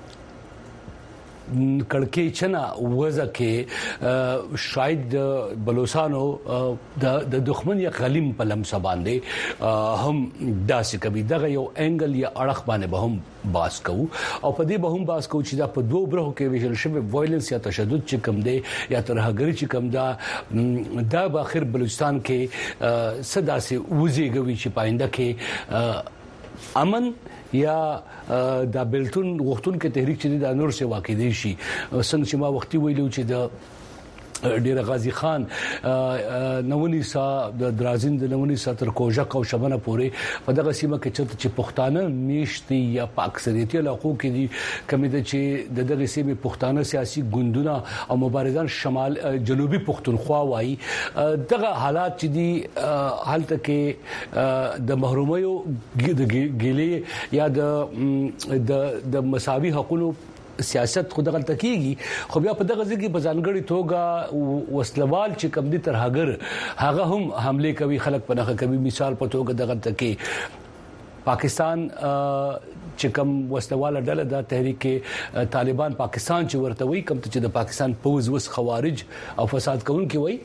کڑکی چنا وزه کې شاید بلوچستانو د دښمن یا غلیم په لمسه باندې هم داسې کوي دغه یو انګل یا اړخ باندې به هم باس کو او په دې به هم باس کو چې دا په دوه برخو کې ویل شوی وایلنس یا تشدد چې کم دی یا ترهګری چې کم دا د اخر بلوچستان کې صدا سي وزيږي چې پاینده کې امن یا د بلټون وختون کې تحریک چې د نور سه واقع دي شي څنګه چې ما وختي ویلو چې د ډیر غازی خان نونی سا د درازین د نونی سا تر کوژک او شمنه پورې په دغه سیمه کې چې پښتانه میشتي یا پاکستانیت علاقو کې دي کمی د چې د دغه سیمه پښتانه سیاسي ګوندونه او مبارزان شمال جنوبي پښتونخوا وایي دغه حالات چې دي حالت کې د محرومیو ګیلې یا د د مساوي حقوقو سیاست خود غلطه کیږي خو بیا په دغه ځکه په ځانګړي توګه وسلوال چې کم دي تر هغه هغه هم حمله کوي خلک په نخښه کوي مثال په توګه دغه تکي پاکستان چې کم وسلوال ډله د تحریک طالبان پاکستان چې ورته وي کم چې د پاکستان پوز وس خوارج او فساد کوونکي وي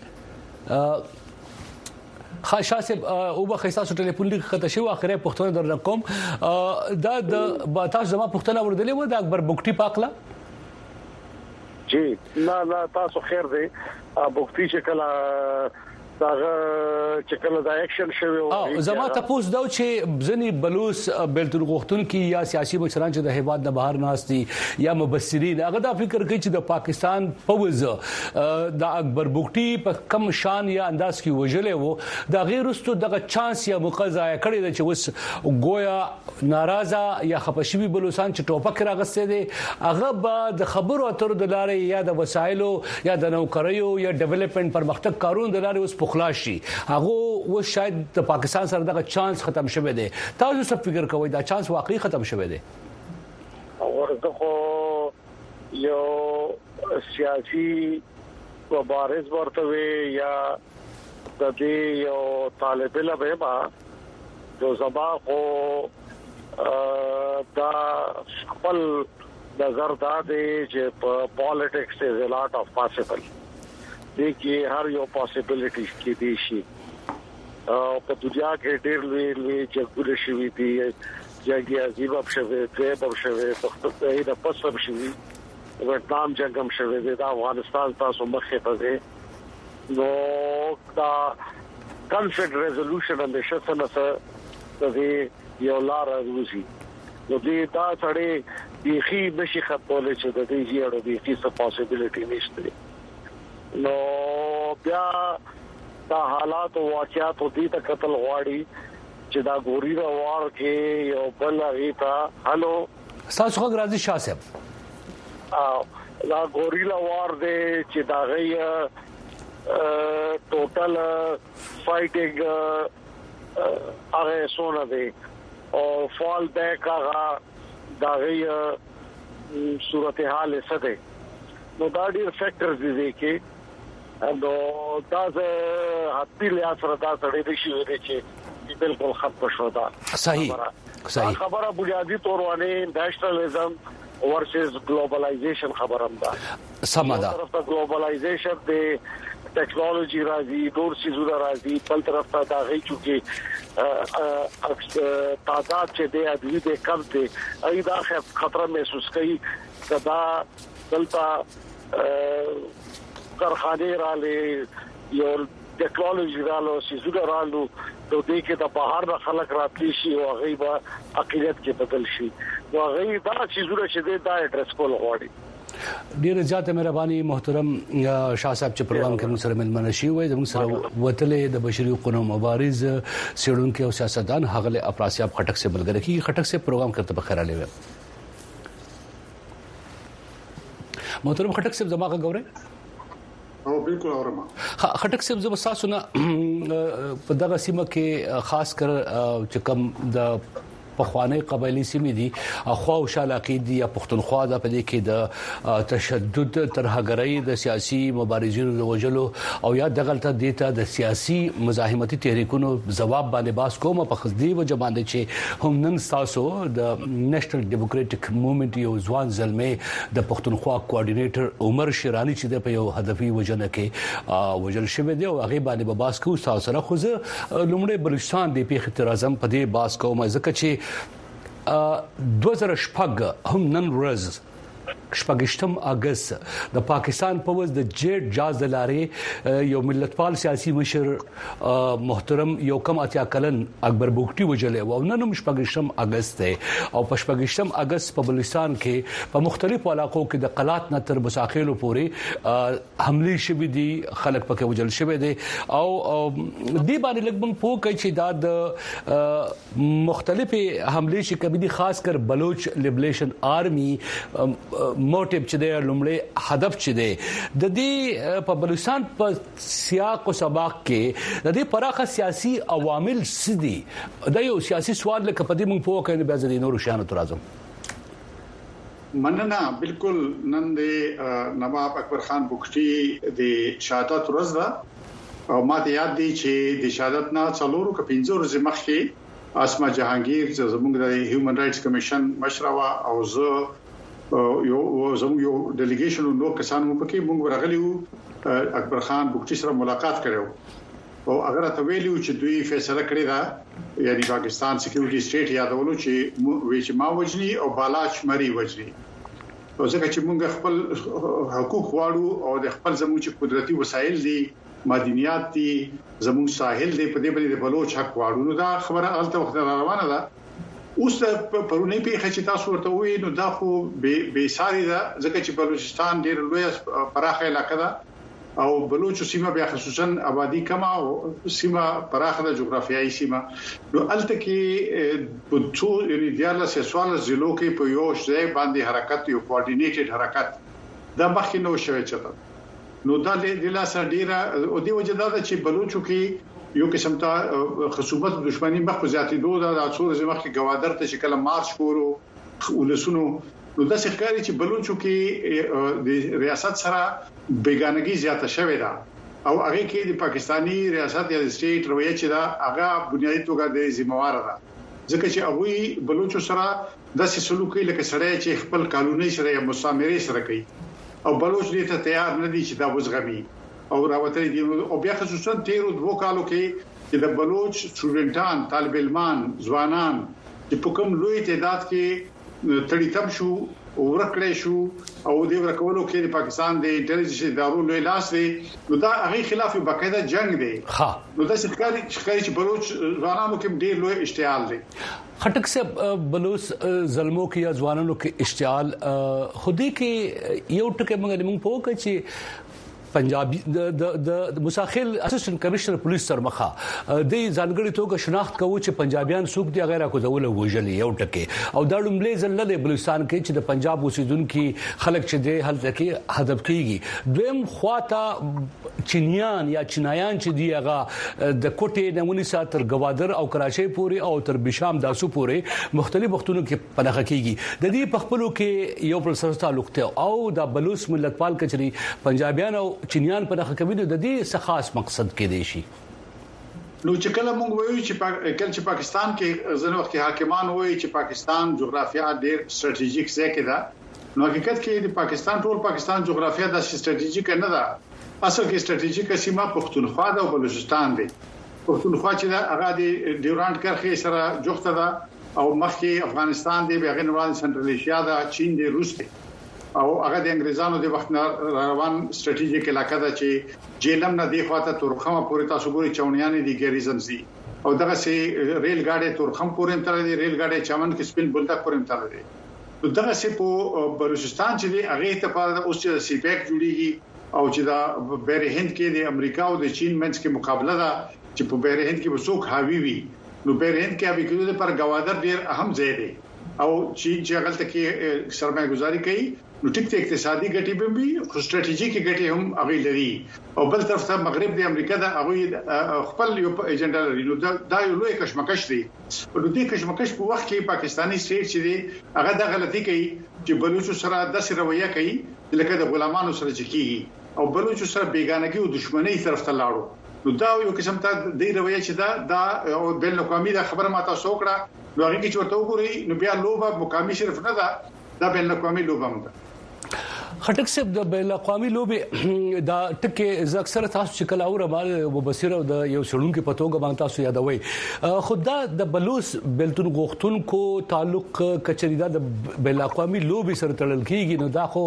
خاصه او به خاصه ټلیفون لیک خطه شو اخره پښتون در کوم دا د تاسو زما پښتنه وردلې و د اکبر بوخټي پاکلا جی لا لا تاسو خیر دی بوخټي چې کله داغه چې کله دا اکشن شوی او زما تاسو دا چې ځنی بلوچ بلتون غوښتون کې یا سیاسي مشران چې د هیواد نه بهر ناشتي یا مبصرین هغه دا فکر کوي چې د پاکستان پوز د اکبر بوخټي په کم شان یا انداز کې وجلې وو دا غیرستو دغه چانس یا موقع ضایع کړی چې وس گویا ناراضه یا خپشوي بلوچستان چې ټوپک راغسته دي هغه به د خبرو اترو د لارې یا د وسایلو یا د نوکریو یا ډیولپمنٹ پرمختګ کارون د لارې اوس خلاصي هغه و شاید د پاکستان سره دغه چانس ختم شوه دی تاسو څه فکر کوئ دا چانس واقعي ختم شوه دی ورته خو یو سیاسي مبارز ورته یا د دې یو طالب علم به جو زما خو دا خپل نظر دا دی چې په پالیټکس از ا لاټ اف پاسبل دیکھیے ہر یو پاسبلٹیز کی دي شي او په دنیا کې ډېر لوی لوی جګړې شوې دي جګړې عجیب په شوه ته په شوه په د پسب شوې ویتنام جنگ هم شوه د افغانستان تاسو مخه پځه نو دا کنفرنس ریزولوشن اند شتنه څه د یو لار روزي نو دې دا سړی بيخي نشي خپل چې د دې یو بيخي څه پاسبلټی نشته نو بیا دا حالات او واقعات دي ته قتل غواړي چې دا ګوري دا وار کې یو بل غیتا هالو تاسو خو راځي شاه صاحب لا ګوریلا وار دی چې دا غي ټوټل فایټینګ هغه سونه دی او فال بیک هغه دا غي صورتحال څه دی نو دا ډیر فیکټرز دي کې نو دا زه هپی له اثر دا سړی دی چې بالکل ختم شو دا صحیح صحیح خبره بنیادی تور باندې نیشنلزم ورسز ګلوبلایزیشن خبرم ده سم ده طرف ته ګلوبلایزیشن د ټیکنالوژي راځي ډور سيزونه راځي بل طرف ته دا غي چې تعداد چې د ادوی د کم دي ایدا خطر محسوس کوي دا دلته کارخانه را لې یو ټیکنالوژي را لو سيزونه را لو نو دې کې د بهر د خلک راتلی شي او غیبه عقیدت کې بدل شي نو غیبه چې زوره چې دا اډرس کول غواړي ډیر زیاته مهرباني محترم شاه صاحب چې پروګرام کې موږ سره ملمنه شي وي موږ سره وتلې د بشري حقوقو مبارز سیړونکو او سیاستدان هغه افراسیاب خټک سے بلګری کی خټک سے پروګرام کرتے بخیر علي محترم خټک صاحب زماغه ګوره او بالکل اورما خټک صاحب زما ساسونه په دغه سیمه کې خاص کر چې کوم د پخوانی قبایلی سیمې دي خو او شالاقي دي یا پښتونخوا د په دې کې د تشدد ترهګرۍ د سیاسي مبارزینو د وجلو او یا دغلطه دیتا د سیاسي مزاحمتي تحریکونو جواب باندې باس کومه په خدي و جباندې چې هم نن تاسو د نېشنل ډیموکراټک موومېنټ یو ځوان زلمه د پښتونخوا کوارډینیټر عمر شیرانی چې د په یو هدفي وجنه کې وجل شوی دی او هغه باندې باس کو تاسو سره خو لومړی بلوچستان د پیښ اعتراضم په دې باس کومه ځکه چې دوه زره شپږ هم نن ورځ شپږشتم اگست د پاکستان په وز د جیټ جاز دلارې یو ملتپال سیاسي مشر محترم یو کم اتیا کلن اکبر بوګټي وجلې و نن شپږشتم اگست او په شپږشتم اگست په بلوچستان کې په مختلفو علاقو کې د قلات نه تر بساخیلو پورې حمله شوې دي خلک پکې وجل شوې دي او دی باندې لګبن پوه کوي چې دا د مختلفه حمله شي کبي دي خاص کر بلوچ لیبریشن آرمي موټیو چې د لومړی هدف چې دی د دې په بلوچستان په سیاق او سباق کې د دې پراخه سیاسي عوامل سدي دا یو سیاسي سوال لکه په دې مونږ په وکړو به ځدې نور شانو ترازم مننه بالکل نن د نواب اکبر خان بوګټي د شهادت ورځ ده او ماته یاد دي چې د شهادت نه څلورو ک پنځو ورځې مخکې اسما جهانگیر چې زموږ د هیومن رائټس کمیشن مشروا او زه یو زموږ یو ډیلیګیشن نو کسانو په کې موږ راغلیو اکبر خان بوګټي سره ملاقات کړو او هغه ته ویلو چې دوی فیصله کړې ده یعنی پاکستان سکیورټي سټیټ یادولو چې وی چې ما وجني او بالاچ مری وجني او ځکه چې موږ خپل حقوق غواړو او د خپل زموږ قدرتي وسایل دي مدنیات دي زموږ ساحل دي په دې باندې د بلوچ حق غواړو نو دا خبره الته وخت روانه ده اوس پرونی په چې تاسو ورته وی نو دا خو به ساري ده ځکه چې بلوچستان ډیر لوی پراخه علاقه ده او بلوچ سیمه بیا خصوصا آبادی کما او سیمه پراخه ده جغرافیایي سیمه نو الته کې په څو یعنی دیاله سوال زلو کې په یو ځای باندې حرکت یو کوارډینیټډ حرکت دا مخکې نو شوی چته نو دا د لاسه ډیره او دی وجدا چې بلوچو کې یو قسم ته خصوبت دښمنی مخ په ذاتي دوه د اصول زمخ کې گوادر ته شکل مارچ کورو ولسونو نو د ښکاری چې بلوچو کې د ریاست سره بیگانګي زیاته شوې ده او هغه کې د پاکستانی ریاست یا د سټیټ رویه چې دا هغه بنیادی توګه د ذمہوار ده ځکه چې هغه بلوچو سره د سلوکي لکه سړی چې خپل قانوني سره یا مستعمري سره کوي او بلوچ دې ته تیار نه دي چې دا وزغمي او راوته دي او بیا خصوصا تیرو دوه کالو کې چې د بلوچ سټوډنټان طالب علمان ځوانان چې په کوم لوی تعداد کې تړي تم شو او ورکړې شو او د ورکولو کې د پاکستان د انټيليجنس ادارو لوی لاس دی نو دا هغه خلاف باقاعده جنگ دی ها نو دا څنګه چې بلوچ ځوانانو کې ډېر لوی اشتعال دی خټک سے بلوچ ظلمو کې یا ځوانانو کې اشتعال خودي کې یو ټکي موږ موږ په وکړي چې پنجابي د د مساخل اسسټنټ کمشنر پولیس سرمخه د ځانګړي توګه شناخت کوي چې پنجابیان څوک دي غیره کو ډول وژل یو ټکي او دا لومړی ځل د بلوچستان کې چې د پنجاب اوسیدونکو خلک چې د هلته کې هدف کیږي دویم خواته چینیان یا چینایان چې دی هغه د کوټې نمونې ساتر گوادر او کراچۍ پوري او تر بشام داسو پوري مختلف وختونو کې پنهخه کیږي د دې په خپلو کې یو پر سره تعلق ته او د بلوچ ملتپال کچري پنجابیان او چینیان پنهخه کوي د دې څه خاص مقصد کې دی شي نو چې کله موږ وایو چې کله چې پاکستان کې ځنه وخت حاکمان وایي چې پاکستان جغرافیه ډېر ستراتیژیک ځای کې ده نو حقیقت کې د پاکستان ټول پاکستان جغرافیه د ستراتیژیک نه ده اصل کې ستراتیژیک سیمه پښتونخوا او بلوچستان دي پښتونخوا چې دا هغه د ډیورانډ کرښې سره جوړه ده او مخکې افغانستان دی بیا غنوان سنټرل ایشیا دا چین دی روس دی او هغه د انګريزانو د وخت روان ستراتیژیک علاقه ده چې جیلم نه دی خواته تورخم پورې تاسو ګوري چونیان دي ګریزن سي او دغه سي ریل ګاډي تورخم پورې تر دي ریل ګاډي چمن کې سپین بلدا پورې تر دي نو دغه سي په بلوچستان چې دی هغه ته په اوس چې سی پیک جوړیږي او چې دا بیر هند کې د امریکا او د چین منځ کې مقابله ده چې په بیر هند کې وسوک حاوی وي نو بیر هند کې به کېدو پر گوادر ډیر اهم ځای دی او چین چې غلطه کې سرمایه گزاري کوي نو ټیک ټیک اقتصادي ګټې به وي خو ستراتیژیکي ګټې هم هغه لري او بل طرف ته مغرب د امریکا د هغه خپل یو ایجنډا لري نو دا یو لوی کشمکش دی او د دې کشمکش په وخت کې پاکستانی سټیټ چې دی هغه د غلطي کوي چې بلوچ سره د رویه کوي لکه د غلامانو سره چې کیږي او بلوچ سره بیگانګي او دښمنۍ طرف ته لاړو نو دا یو قسم ته د رویه چې دا د بین الاقوامي د خبره ماته سوکړه نو هغه کې چې ورته وګوري نو بیا لوبه مقامي شرف نه ده دا بین الاقوامي لوبه هم ده خټک صاحب د بین الاقوامي لوبې دا ټکي ز اکثر تاسو چې کله اور باندې مبصر او د یو شړونکو په توګه باندې تاسو یادوي خدا د بلوچ بلتون غوښتونکو تعلق کچریدا د بین الاقوامي لوبې سره تړل کیږي نو دا خو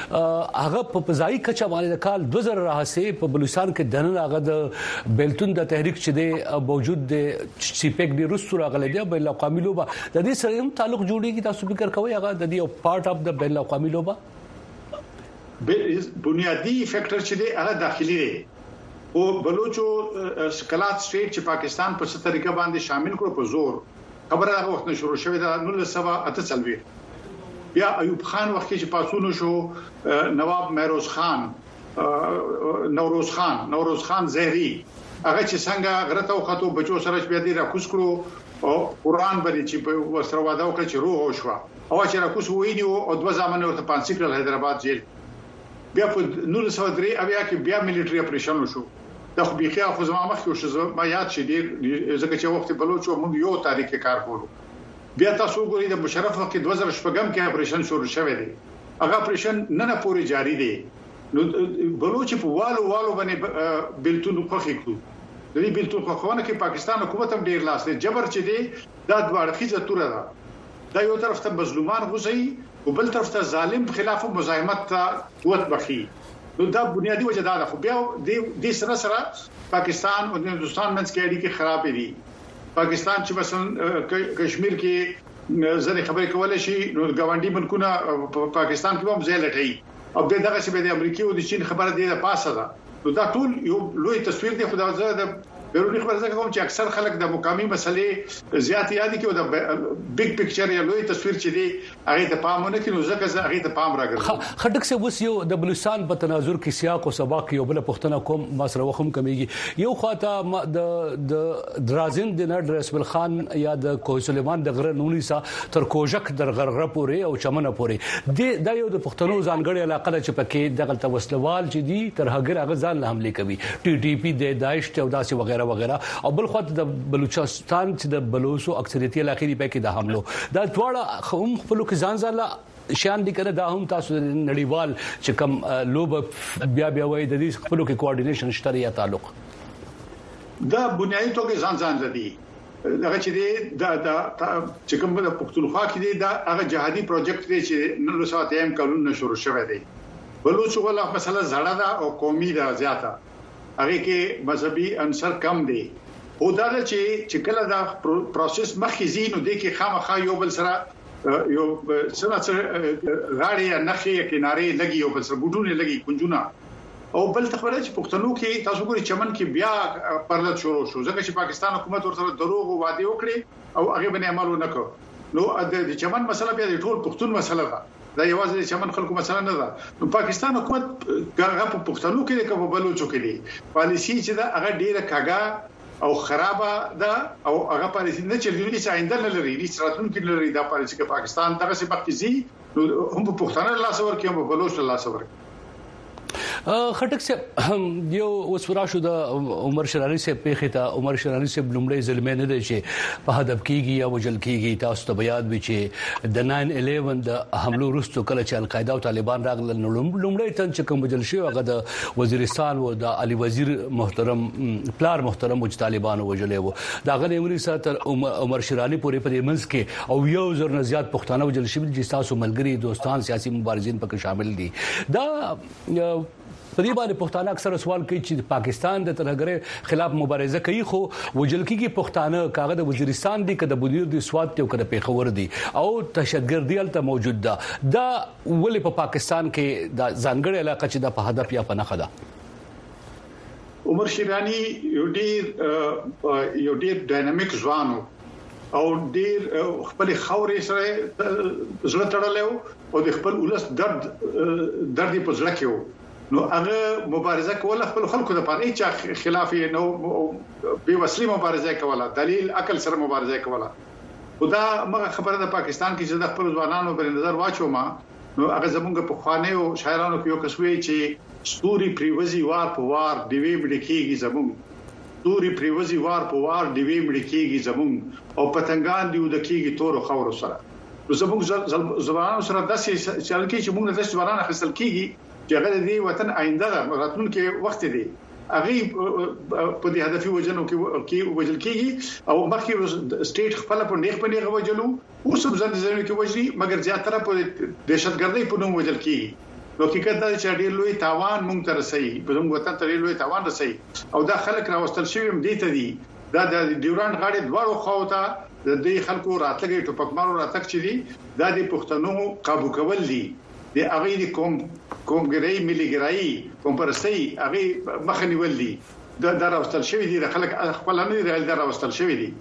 هغه په فضایي کچا باندې د کال دو زره راهسه په بلوچستان کې دنه هغه د بلتون د تحریک چې دی موجود دی سیپیک دی روسو راغلی دی بین الاقوامي لوبه د دې سره هم تعلق جوړیږي تاسو فکر کوئ هغه د دې پارت اف د بین الاقوامي لوبه بنیادی فیکٹر چې دی هغه داخلي دی او بلوچو سکلات سټیټ چې پاکستان په څه طریقه باندې شامل کړو په زور خبره هغه وخت شروع شوې ده نو له سبا اته چلوي بیا ایوب خان وخت چې پاسونو شو نواب مهروز خان نوروز خان نوروز خان زهري هغه چې څنګه غرته او خطو بچو سره بیا دی راکوس کړو او قران باندې چې په وسره واده وکړي چې روح او شوا او چې راکوس ویني او دوه ځامن ورته پانسیکل حیدرآباد جیل بیا په نور سو درې اویا کې بیا مليټري اپریشن وشو دا خو بيخي خو زما مخ کې شو ما یاد شې ډیر ځکه چې وخت بلوچو موږ یو تاریخ کار کولو بیا تاسو ګورئ د مشرف وخت دوه زره شپږم کې اپریشن شروع شوه دی هغه اپریشن نه نه پوری جاری دی نو بلوچ په والو والو باندې بلتون خوخي کړو د دې بلتون خوونه کې پاکستان حکومت هم ډیر لاس دی جبر چې دی دا دواړه خيزه توره ده دا یو طرف ته مظلومان غوسي او بل طرف ته ظالم خلاف مزاحمت ته قوت بخي نو دا بنیادی وجه دا ده خو بیا د سره سره پاکستان او هندستان منځ کې اړیکې خراب دي پاکستان چې مثلا کشمیر کې زره خبرې کولای شي نو ګاونډي ملکونه پاکستان کې هم ځای لټي او دغه چې د امریکا او د چین خبره دی د پاسه ده نو دا ټول یو لوی تصویر دی خدای زده د بیرونی خبره ځکه کوم چې اکثر خلک د مقامی مسلې زیات یاد کوي د بیگ پکچر یا لوی تصویر چې دی هغه د پامونه کې نو ځکه هغه د پام راګرځي خټک څه وس یو د بلوچستان په تناظر کې سیاق او سباق یو بل پښتنه کوم ما سره وخم کمیږي یو خاطه د د درازین د نړ رسول خان یا د کوه سلیمان د غره نونیسا تر کوجک در غرغره پورې او چمنه پورې د یو د پښتنو ځانګړي علاقه چې پکې دغه توسلوال چې دی تر هغه غزان له حمله کوي ټي ټي پی د داعش ته داسې وغیرہ وغیرہ او بل خو د بلوچستان چې د بلوچو اکثریت علاقې په کې د حملو دا ټول هم خپل کې ځان ځاله شان دي کنه دا هم تاسو نړیوال چې کوم لوب بیا بیا وای د دې خپل کې کوارډینیشن شته یا تعلق دا بنیادی توګه ځان ځان لدی هغه چې دی دا چې کوم د پښتونخوا کې دی دا هغه جهادي پروجیکټ دی چې نن له ساعت ایم کلون شروع شوه دی بلوچ ولا مسله زړه ده او قومي ده زیاته هغه کې مذهبي عنصر کم دی او دا چې چې کله دا پروسس مخکې زینو دی کې خامخا یو بل سره یو سره غاړي یا نخي کناري لګي یو بل سره بوټونه لګي کنجونه او بل خبره چې پښتنو کې تاسو ګورئ چمن کې بیا پرلط شروع شو ځکه چې پاکستان حکومت ورسره دروغ او وعده وکړي او هغه باندې عمل ونکړ نو د چمن مسله بیا د ټول پښتون مسله ده دا یوازې د چمن خلکو مسله نه ده نو پاکستان حکومت هغه په پښتنو کې د کوم بلوچو کې دي پالیسی چې دا هغه ډیره کاګه او خرابه ده او هغه پالیسی نه چلېږي چې آینده نه لري هیڅ راتلونکي نه لري دا پالیسی کې پاکستان دغه څه بقتزي هم په پښتنو لاس ورکړي هم په بلوچ لاس ورکړي خټک سے یو وسورا شو د عمر شرانی سے پیخه تا عمر شرانی سے بلومړی ظلم نه دی چې په هدف کیږي یا وجل کیږي تاسو ته بیان وی چې د ناین الیون د حملو وروسته کله چې القاعده او طالبان راغلل لومړی تن چې کوم وجل شو هغه د وزیرستان او د علي وزیر محترم پلار محترم وج طالبان وجلې وو دا غل امریکا سره عمر شرانی پورې په منځ کې او یو زر نه زیات پښتانه وجل شي چې تاسو ملګری دوستان سیاسي مبارزین پکې شامل دي دا په دې باندې پښتانه اکثر سوال کوي چې پاکستان د ترهګر خلاف مبارزه کوي خو وجل کېږي پښتانه کاغه د وزیرستان دی کده بودیر دی سواد ته کده پیښور دی او تشدد دلته موجود ده دا ولې په پاکستان کې د ځانګړي علاقې چې د په هدف یا په نخدا عمر شیرانی یو ډیر یو ډیر ډاینامیک ځوانو او ډیر خپل خوري سره زړه تړلو او د خپل ولس درد درد په ځل کې نو هغه مبارزه کوله خپل خلکو د پاره چې خلاف نو به وسلې مبارزه کوله دلیل عقل سره مبارزه کوله خدا مغه خبره د پاکستان کې چې د خپل ځوانانو پر نظر واچو ما نو هغه زمونږ په خوانه او شاعرانو کې یو کسوي چې ستوري پریوزي وار په وار دی وی بډکیږي زمونږ ستوري پریوزي وار په وار دی وی بډکیږي زمونږ او پتنګان دی د کیږي تور خور سره نو زمونږ ځوانانو سره داسې چې کې چې موږ د ځوانانو خپل کیږي چې هغه د وطن آینده راتلونکي وخت دی هغه په دې هدفي وجنو کې وجل کېږي او مخکې سټیټ خپل په نیغ په نیغ وجلو اوس هم ځان ځینو کې وجري مګر زیاتره په دهشتګردۍ په نوم وجل کېږي نو حقیقت دا چې ډېر لوی تاوان مونږ ته رسېږي په موږ وطن ته لوی تاوان رسېږي او دا خلک راوستل شوی هم دي ته دي دا د ډیورانډ غاړې دواړو خواته د دې خلکو راتلګي ټوپکمارو راتک چي دي دا د پښتنو قابو کول دي د هغه د کوم کومګرای مليګرای کوم پرستی هغه مخنی ولدي دا دراوستل شوی دي خلک خپل نه دي دراوستل شوی دي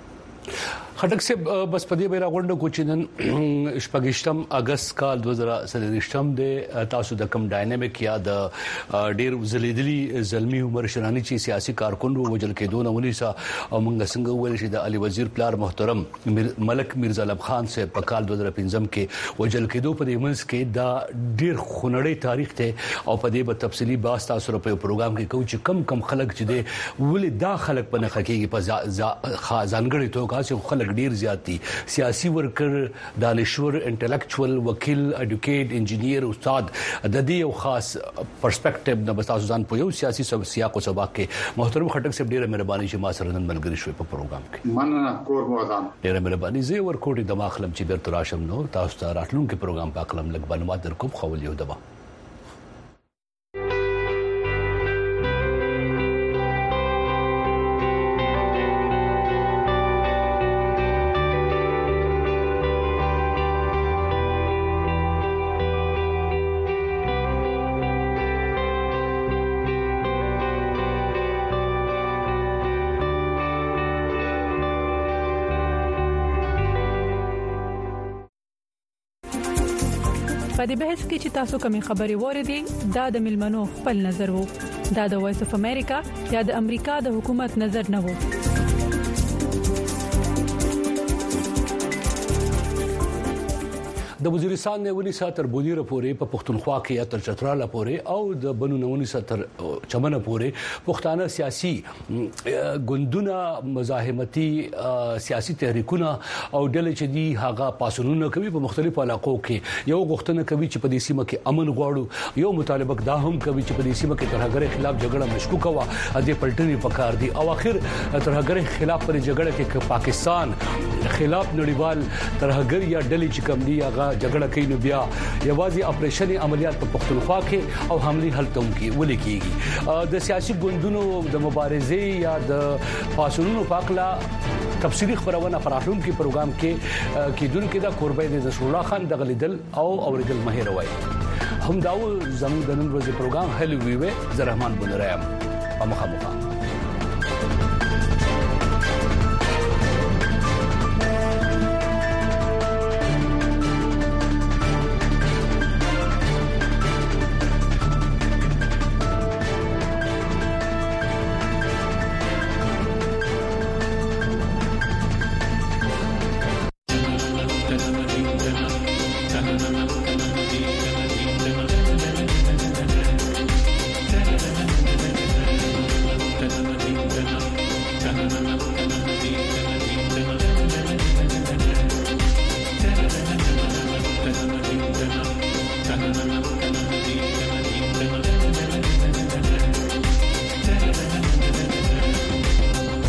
خټک سے بس پدې بیره غونډه کوچنن شپږشتم اگست کال دوه زره څلوېښتم د تاسو د کم ډاینامیک یا د ډیر زلیدلی زلمی عمر شرانی چې سیاسي کارکون وجل کېدو نه ونیسا او موږ څنګه ویل شي د علي وزیر پلار محترم ملک میرزا لب خان سے په کال دوه زره پنځم کې وجل کېدو په دې منځ کې دا ډیر خونړی تاریخ ته او په دې په تفصیلی باس تاسو په پروګرام کې کوم چې کم کم خلک چې دی ولې دا خلک په نه خکېږي په ځانګړي توګه چې خلک ډیر زیات دي سیاسي ورکر دانشور انټلیکچوال وکیل اډوکیټ انجینیر استاد د دې یو خاص پرسپیکټیو د بتاسو ځان په یو سیاسي سیاق او سباق کې محترم خټک صاحب ډیره مهرباني چې ما سره نن ملګری شوي په پروګرام کې مننه کور مو ودان ډیره مهرباني زه ورکوټي دماغ خلم چې بیرته راشم نو تاسو ته راتلونکي پروګرام په اقلم لګ معلومات درکوم خول یو دبا په دې بحث کې چې تاسو کومې خبرې وریدي دا د ملمنو خپل نظر وو دا د وایس اف امریکا یا د امریکا د حکومت نظر نه وو د وزیرستان نه ونی ساتر بودیره پورې په پښتونخوا کې یا تر چتراله پورې او د بنو نونی ساتر چمنه پورې پښتانه سیاسي ګوندونه مزاحمتي سیاسي تحریکونه او ډلې چې دی هغه پاسونونه کوي په مختلفو علاقو کې یو غوښتنه کوي چې په دې سیمه کې امن غواړو یو مطالبه دا هم کوي چې په دې سیمه کې ترهګر خلاف جګړه مشکوک وا د پلټنې پکار دي او اخر ترهګر خلاف پر جګړه کې پاکستان خلاف نړیوال ترهګر یا ډلې چې کوم دی هغه جګړه کوي نو بیا یوازې اپریشن عملیات په پښتونخوا کې او حملي حلتون کې ولې کیږي د سیاسي ګوندونو د مبارزې یا د پاسونونو پاکلا تفصیلی خبرونه فراتون کې پروګرام کې کې دونکو دا قربای د رسول الله خان د غلیدل او اوریدل مهیر وای هم داو زموږ د نن ورځې پروګرام هلي وی وي زه رحمان بنرایم په مخه مخه